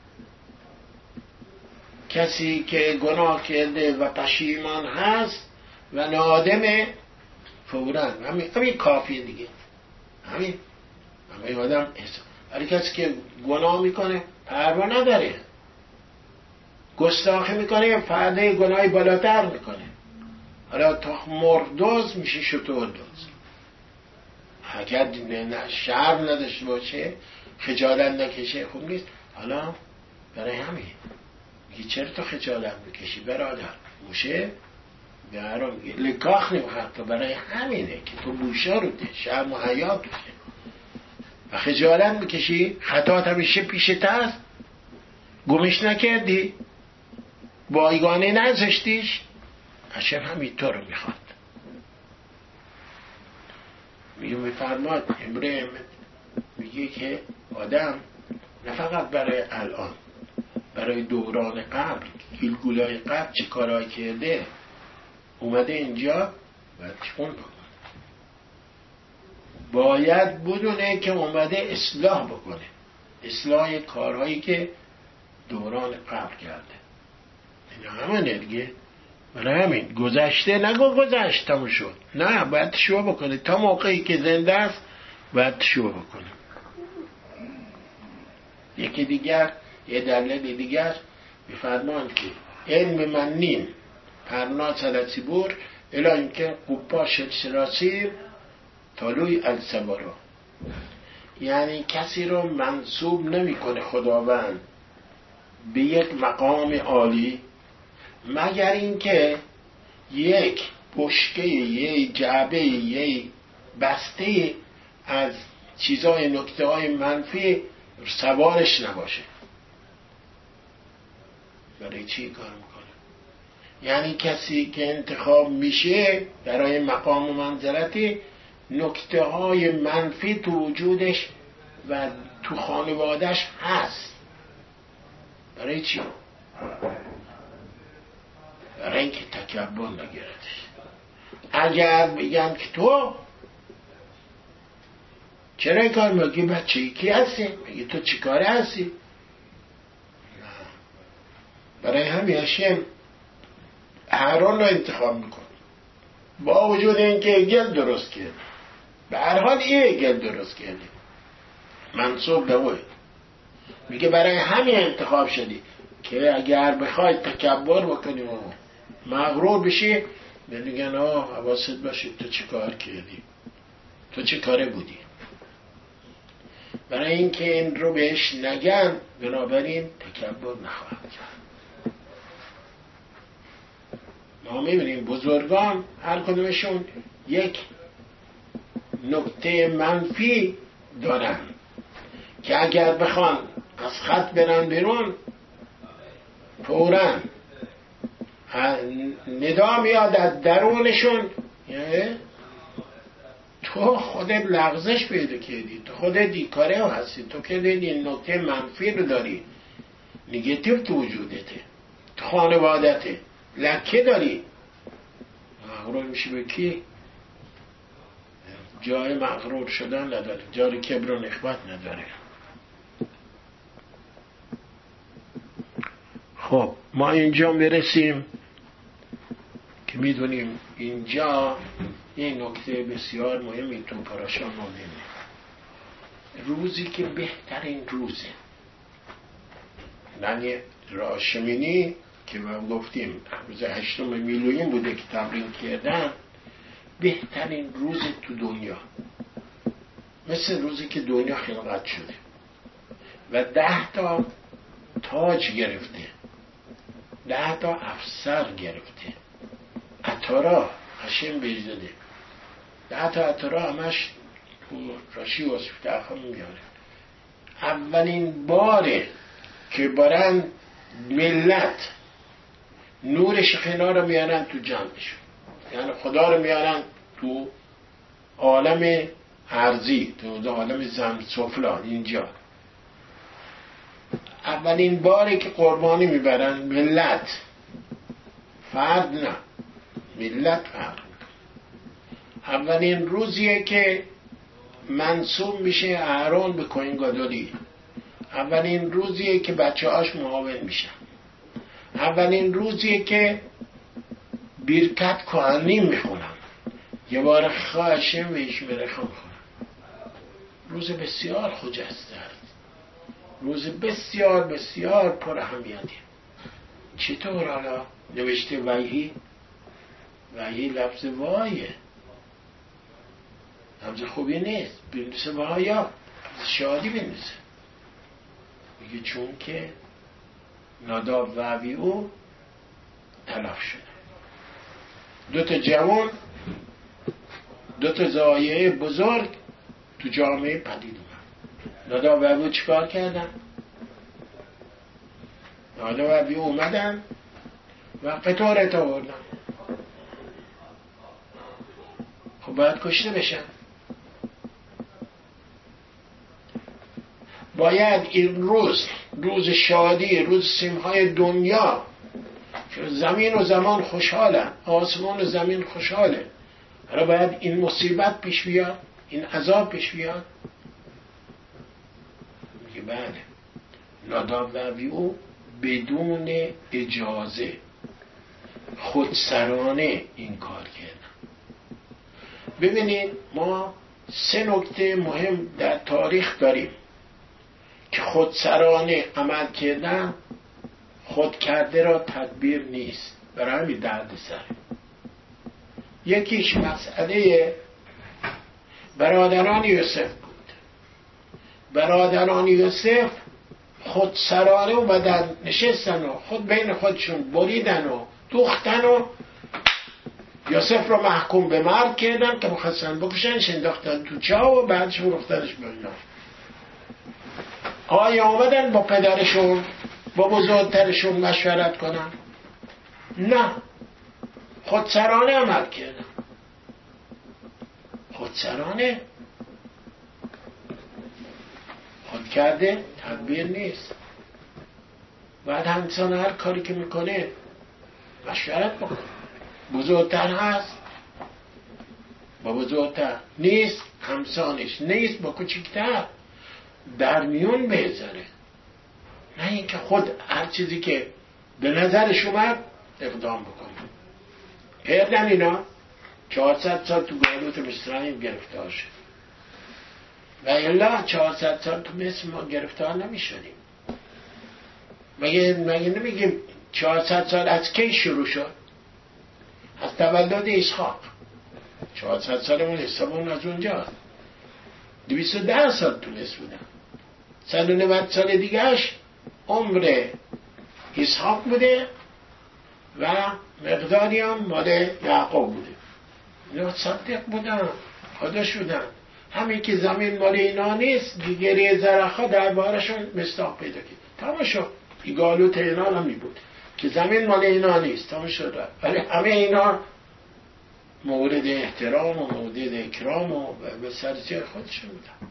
A: کسی که گناه کرده و پشیمان هست و نادمه فوراً همین همین کافیه دیگه. همین همین آدم حساب. ولی کسی که گناه میکنه پروا نداره، گستاخی میکنه، فرده گناهی بالاتر میکنه. حالا تا مردوز میشه شطور دوز. اگر شرم نداشته باشه، خجالت نکشه، خوب نیست. حالا برای همین میگه چرا تو خجالت میکشی برادر؟ موشه به هران میگه لکاخ نیم حتی برای همینه که تو بوشا رو ده شرم و حیا توشه و خجالت میکشی، خطات همیشه پیشت هست، گمش نکردی، بایگانه نذاشتیش، هشم همین تو رو میخواد. میگه میفرماد امره میگه که آدم نه فقط برای الان، برای دوران قبل، گلگولای قبل چه کارهایی کرده اومده اینجا باید چون بکنه، باید بدونه که اومده اصلاح بکنه، اصلاح کارهایی که دوران قبل کرده. این همونه دیگه. برای همین گذشته نگو گذشت تموم شد، نه باید شو بکنه تا موقعی که زنده است باید شو بکنه. یکی دیگر یه دلیل دیگر میفرمان که علم منین پرنا سلسی بور الا اینکه قبا شلسلاسی تالوی السبارا، یعنی کسی رو منصوب نمیکنه خداوند به یک مقام عالی مگر اینکه یک بشکه، یک جعبه، یک بسته از چیزای نکته های منفی سوارش نباشه. برای چی کار میکنه؟ یعنی کسی که انتخاب میشه برای مقام و منزلتی نکته های منفی تو وجودش و تو خانوادش هست. برای چی؟ برای اینکه تکبر نگیردش. اگر بگم که تو چرا این کار میگی؟ بچه کی هستی؟ میگی تو چی کاره هستی؟ نه. برای همین هشم هارون رو انتخاب میکن با وجود اینکه گل درست کرد، به هر حال این گل درست کرده منصوب به اوه. میگه برای همین انتخاب شدی که اگر بخوای تکبر بکنی و مغرور بشی میگن آه حواست باشه تو چی کار کردی، تو چی کاره بودی. برای اینکه این رو بهش نگن بنابراین تکبر نخواهد کرد. ما میبینیم بزرگان هر کدومشون یک نکته منفی دارن که اگر بخوان از خط برن بیرون فوراً ندا میاد از درونشون، یعنی تو خودت لغزش پیدا کردی، تو خودت دیکاره هستی، تو که این نکته منفی رو داری، نگاتیو تو وجودته، تو خانوادته لکه داری، مغرور میشی به کی؟ جای مغرور شدن نداره، جای کبر و نخوت نداره. خب ما اینجا برسیم که میدونیم اینجا این نکته بسیار مهمی تو پاراشا مهمه. روزی که بهترین روزه، یعنی راشمینی که ما گفتیم روز هشتم میلویین بوده که تمرین کردن، بهترین روز تو دنیا، مثل روزی که دنیا خلقت شده و ده تا تاج گرفته، ده تا افسر گرفته، عطارا هشم بهش داده، ده تا عطارا همش راشی واسفت اخوام میاره. اولین باره که برن ملت نور شخینا رو میارن تو جمعشون، یعنی خدا رو میارن تو عالم ارضی، تو عالم زمین سفلا اینجا. اولین باره که قربانی میبرن ملت، فرد نه، ملت فرد. اولین روزیه که منصوب میشه اهرون به کوهن گادولی، اولین روزیه که بچه هاش معاون میشن، اولین روزیه که بیرکت کهنیم میخونن، یه بار خواهشم بهش برخم خونن. روز بسیار خجسته است، روز بسیار بسیار پر اهمیتی. چطور حالا نوشته وحی؟ وحی لفظ وایه، لفظ خوبی نیست، بنویسه وحیا، لفظ شادی بنویسه. میگه چون که ناداب وحی او تلف شده. دو تا جوان، دو تا ضایعه بزرگ تو جامعه پدید اومد. ناداب و ابیهو چیکار کردن؟ ناداب و ابیهو اومدن و قطارت آوردن. خب باید کشته بشن. باید این روز روز شادی، روز سیمهای دنیا که زمین و زمان خوشحالن، آسمان و زمین خوشحاله، حالا باید این مصیبت پیش بیاد، این عذاب پیش بیاد؟ میگه بله. ناداب و ابیهو بدون اجازه خودسرانه این کار کردن. ببینید ما سه نکته مهم در تاریخ داریم که خودسرانه عمل کردن خود کرده را تدبیر نیست، برای همین درد سر. یکیش مسئله برادران یوسف بود. برادران یوسف خودسرانه اومدن نشستن و خود بین خودشون بریدن و دوختن و یوسف رو محکوم به مرگ کردن که می‌خواستن بکشنش، انداختن تو چاه و بعدش فروختنش به اینا. آیا اومدن با پدرشون با بزرگترشون مشورت کنن؟ نه، خودسرانه عمل کردن. خودسرانه خود کرده تدبیر نیست. بعد انسان هر کاری که میکنه مشورت بکنه. بزرگتر هست با بزرگتر، نیست همسانش، نیست با کوچکتر، در میون بذاره. نه اینکه خود هر چیزی که به نظرش اومد اقدام بکنه. کردن اینا چهارصد سال تو گالوت مصرعیم گرفتار شد و الا چهارصد سال تو مصر ما گرفتار نمی شدیم. مگه مگه نمیگیم چهارصد سال از کی شروع شد؟ از تولد اسحاق. چهارصد سالمون حسابمون از اونجا. دویست و ده سال تو مصر بودن. صد و نود سال دیگهش عمر اسحاق بوده و مقداری هم مال یعقوب بوده. اینا صدق بودن، خودش بودن. همین که زمین مال اینا نیست، دیگری زرخا در بارشون مستاق پیدا کرد. تمام شد. گالوت اینا هم می بود که زمین مال اینا نیست. تمام شد. ولی همه اینا مورد احترام و مورد اکرام و به سرچه خودشون بودن.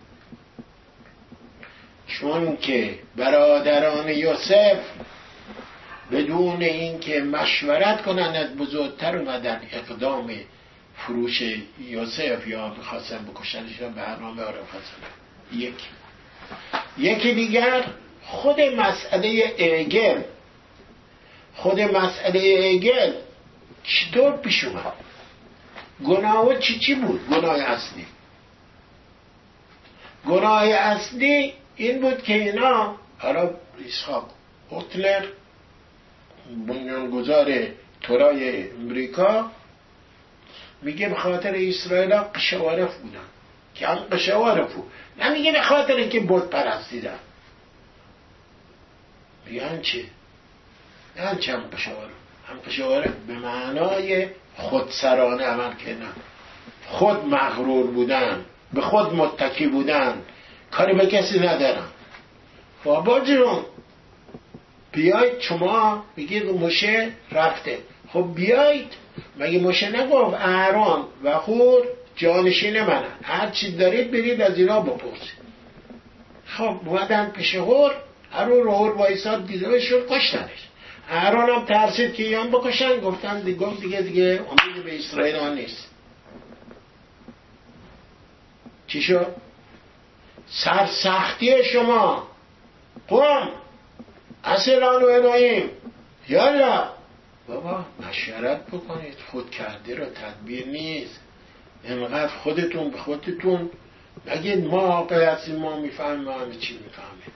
A: چون که برادران یوسف بدون اینکه مشورت کنن از بزرگتر اومدن اقدام فروش یوسف یا بخواستن بکشنش را برنامه آره خواستن. یک یکی دیگر خود مسئله ایگل خود مسئله ایگل چطور پیش اومد؟ گناه چی چی بود؟ گناه اصلی گناه اصلی این بود که اینا حالا اسحاق اوتلر بنیانگذار تورای امریکا میگه به خاطر اسرائیل ها قشوارف بودن که هم قشوارفو، نمیگه به خاطر اینکه بت پرستیدن. میگه هم چه؟ هم چه هم قشوارف؟ هم قشوارف به معنای خودسرانه عمل کردن، خود مغرور بودن، به خود متکی بودن، کاری به کسی ندارن. بابا جون بیایید، شما میگید موشه رفته، خب بیایید. مگه موشه نگفت اهرام و هور جانشین منن، هر چی دارید برید از اینا بپرسید. خب اومدن پیش هور، هرون هور وایساد دیده شد، کشتنش. اهرام هم ترسید که ایان بکشن، گفتن دیگه دیگه دیگه امید به اسرائیل ها نیست. چی شد؟ سرسختی شما قوم اصلان و الهیم، یالا بابا مشورت بکنید. خود کرده را تدبیر نیست. اینقدر خودتون به خودتون نگید ما عاقل هستیم، ما میفهمیم، ما همه چی میفهمیم.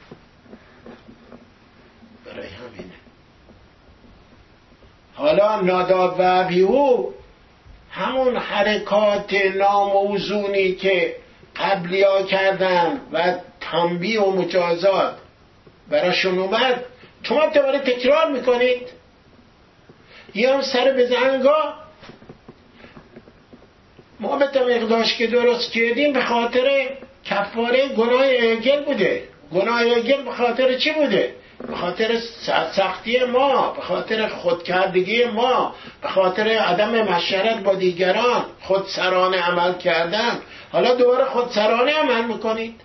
A: برای همینه حالا ناداب و ابیهو همون حرکات ناموزونی که قبلیا کردن و تنبیه و مجازات براشون اومد، شما دوباره تکرار میکنید. یا سر به زنگا ما به مقدارش که درست کردیم به خاطر کفاره گناه اگل بوده. گناه اگل به خاطر چی بوده؟ به خاطر سختی ما، به خاطر خودکردگی ما، به خاطر عدم مشورت با دیگران، خودسرانه عمل کردن. حالا دوباره خودسرانه عمل میکنید.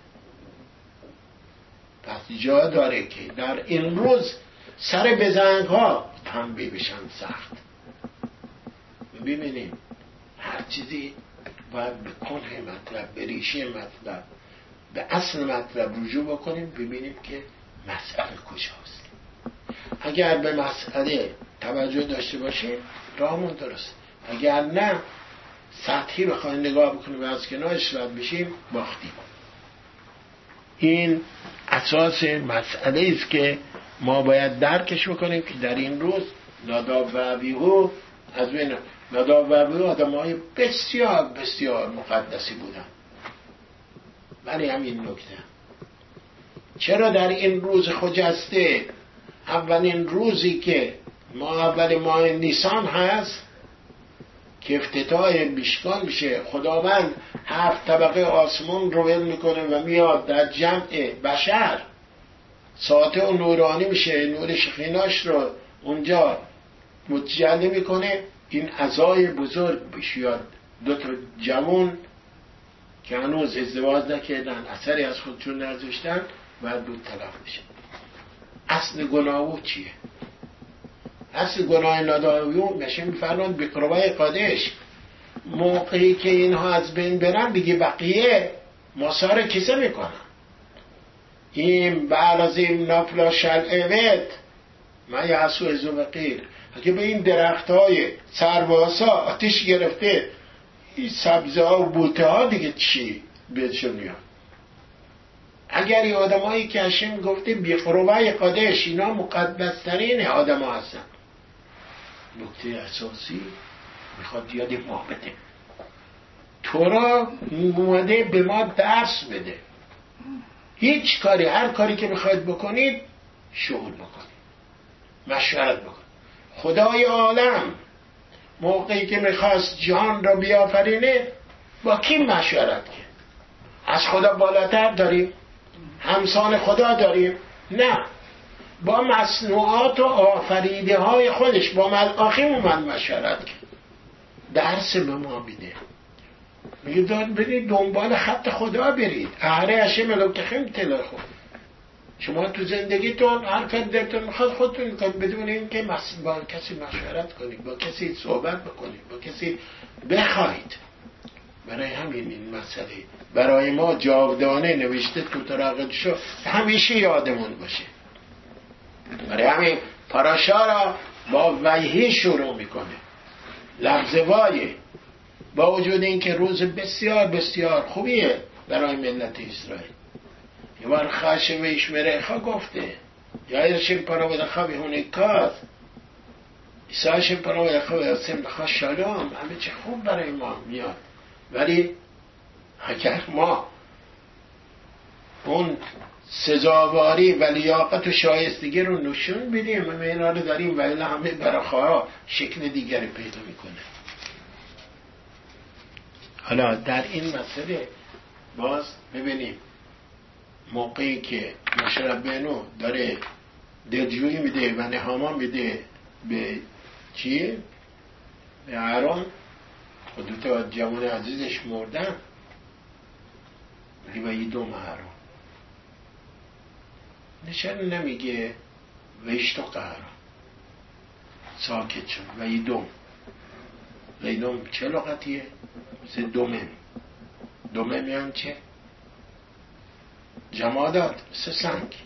A: پس جا داره که در این روز سر بزنگ ها تنبیه بشن سخت. ببینیم هر چیزی باید به کنه مطلب، به ریشه مطلب، به اصل مطلب رجوع بکنیم، ببینیم که مسئله کجاست. اگر به مسئله توجه داشته باشیم راهمون درست، اگر نه سطحی بخوایم نگاه بکنیم و از کنارش رد بشیم باختیم. این اساس مسئله است که ما باید درکش بکنیم که در این روز ناداب و ابیهو از بین ناداب و ابیهو آدم‌های بسیار بسیار مقدسی بودن. ولی همین نکته چرا در این روز خجسته، اولین روزی که ما اول ماه نیسان هست که افتتاح بیشگان میشه، خداوند هفت طبقه آسمون رو ول میکنه و میاد در جمع بشر، ساطع و نورانی میشه، نور شخیناش رو اونجا متجلی میکنه. این عزای بزرگ بشیاد دو تا جوان که هنوز ازدواج نکردن، اثری از خودشون نذاشتن و دو طرف میشه. اصل گناه چیه؟ اصل گناه ناداویون بشه میفرمان بقربای قادش. موقعی که اینها از بین برن دیگه بقیه مسار کیسه میکنن. این بعد از این نفلا شلعوت من یه حسو ازو بقیر، اگه به این درخت های سرباسا آتش گرفته، این سبزه ها و بوته ها دیگه چی بهشون میاد؟ اگر این آدم هایی که هشم گفته بیقروبه قادش اینا مقدسترین آدم ها هستن، نکته اساسی میخواد یاد ما بده. تورا اومده به ما درس بده. هیچ کاری، هر کاری که میخواید بکنید شغل بکنید، مشورت بکنید. خدای عالم موقعی که میخواست جهان را بیافرینه با کی مشورت کرد؟ از خدا بالاتر داریم؟ همسان خدا داریم؟ نه، با مصنوعات و آفریده های خودش، با ملائکه اومد مشورت کرد. درس به ما میده، میگه داد برید دنبال خط خدا برید. اهره هشه ملوکخیم تلا خود. شما تو زندگیتون هر کار دلتون میخواد خودتون کنید بدون این که با کسی مشورت کنید، با کسی صحبت بکنید، با کسی بخواید. برای همین این مسئله برای ما جاودانه نوشته تو تراقد شو، همیشه یادمون باشه. برای همین پاراشا را با وحی شروع میکنه، لفظ وای، با وجود این که روز بسیار بسیار خوبیه برای ملت اسرائیل. یه بار خاشه ویش مرخا گفته یا ایرشیم پانا بده خوابی هونه کاز ایسایشیم پانا بده خوابی هستیم بخواه شالام، همه چه خوب برای ما میاد. ولی اگر ما اون سزاواری و لیاقت و شایستگی رو نشون بدیم و اینا رو داریم، ولی همه براخواه شکل دیگری پیدا میکنه. حالا در این مسئله باز ببینیم موقعی که مشربینو داره دلجویی میده و نهاما میده به چیه؟ به اهرام، خود تا جوان عزیزش مردن، ولی و یه دوم اهرام نشان نمیگه ویشتو قهرام ساکت شد. و یه دوم و یه دوم چه لغتیه؟ مثل دومن. دومن یعنی چه؟ جمادات، مثل سنگ.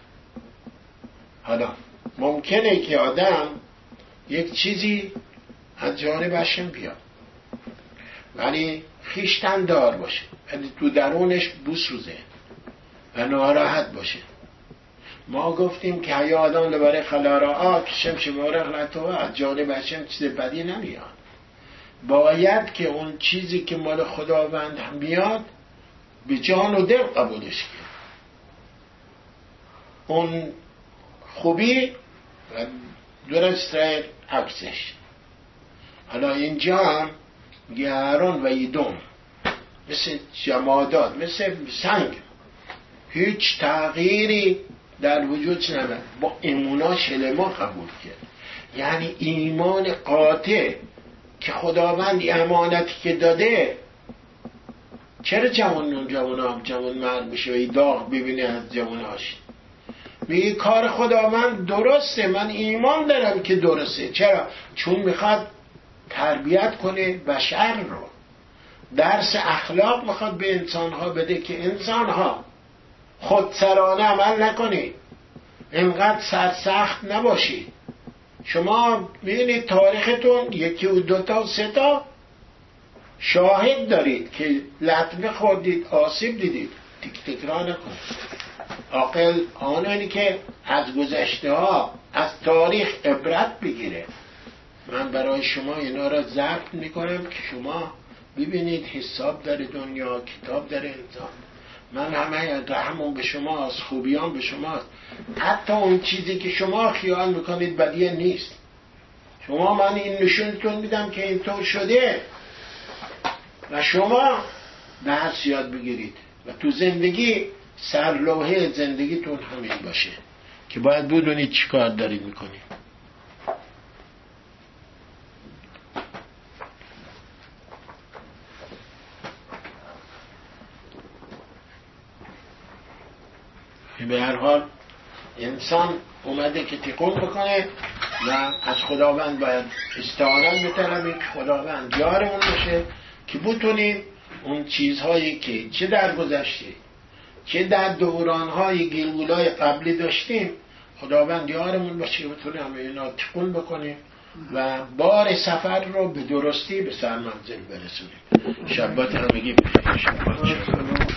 A: حالا ممکنه که آدم یک چیزی از جانب هشم بیاد ولی خیشتن دار باشه، ولی تو درونش بسوزه و ناراحت باشه. ما گفتیم که هیا آدم لباره خلاراآ که شمش مورخ لطوه، از جانب هشم چیز بدی نمیاد. باید که اون چیزی که مال خداوند میاد به جان و دل قبولش کرد. اون خوبی و دور اسرائیل عکسش. حالا اینجا میگه هارون و ایدون مثل جمادات، مثل سنگ، هیچ تغییری در وجود نمیاد. با ایمونا شلما قبول کرد. یعنی ایمان قاطع که خداوند امانتی که داده، چرا جوان جوان هم جوان مرد بشه و ای داغ ببینه از جواناش؟ میگه کار خداوند درسته، من ایمان دارم که درسته. چرا؟ چون میخواد تربیت کنه بشر رو، درس اخلاق میخواد به انسانها بده که انسانها خودسرانه عمل نکنید، اینقدر سرسخت نباشید. شما میبینید تاریختون یکی و دوتا و سه تا شاهد دارید که لطمه خوردید، آسیب دیدید، تک تکرار نکنید. عاقل آنانی که از گذشته ها، از تاریخ عبرت بگیره. من برای شما اینا را ضبط میکنم که شما ببینید حساب داره دنیا، کتاب داره انسان. من همه رحمم به شماست، خوبیان به شماست. حتی اون چیزی که شما خیال میکنید بدیه نیست. شما من این نشونتون میدم که اینطور شده و شما درس یاد بگیرید و تو زندگی سرلوحه زندگیتون همین باشه که باید بدونید چی کار دارید میکنید. به هر حال انسان اومده که تکون بکنه و از خداوند باید استعانت بطلبیم که خداوند یارمون باشه که بتونیم اون چیزهایی که چه در گذشته چه در دورانهای گلگولای قبلی داشتیم، خداوند یارمون باشه که بتونیم همه اینا تکون بکنیم و بار سفر رو به درستی به سرمنزل برسونیم. شبات همگی بخیر. شبات شبات.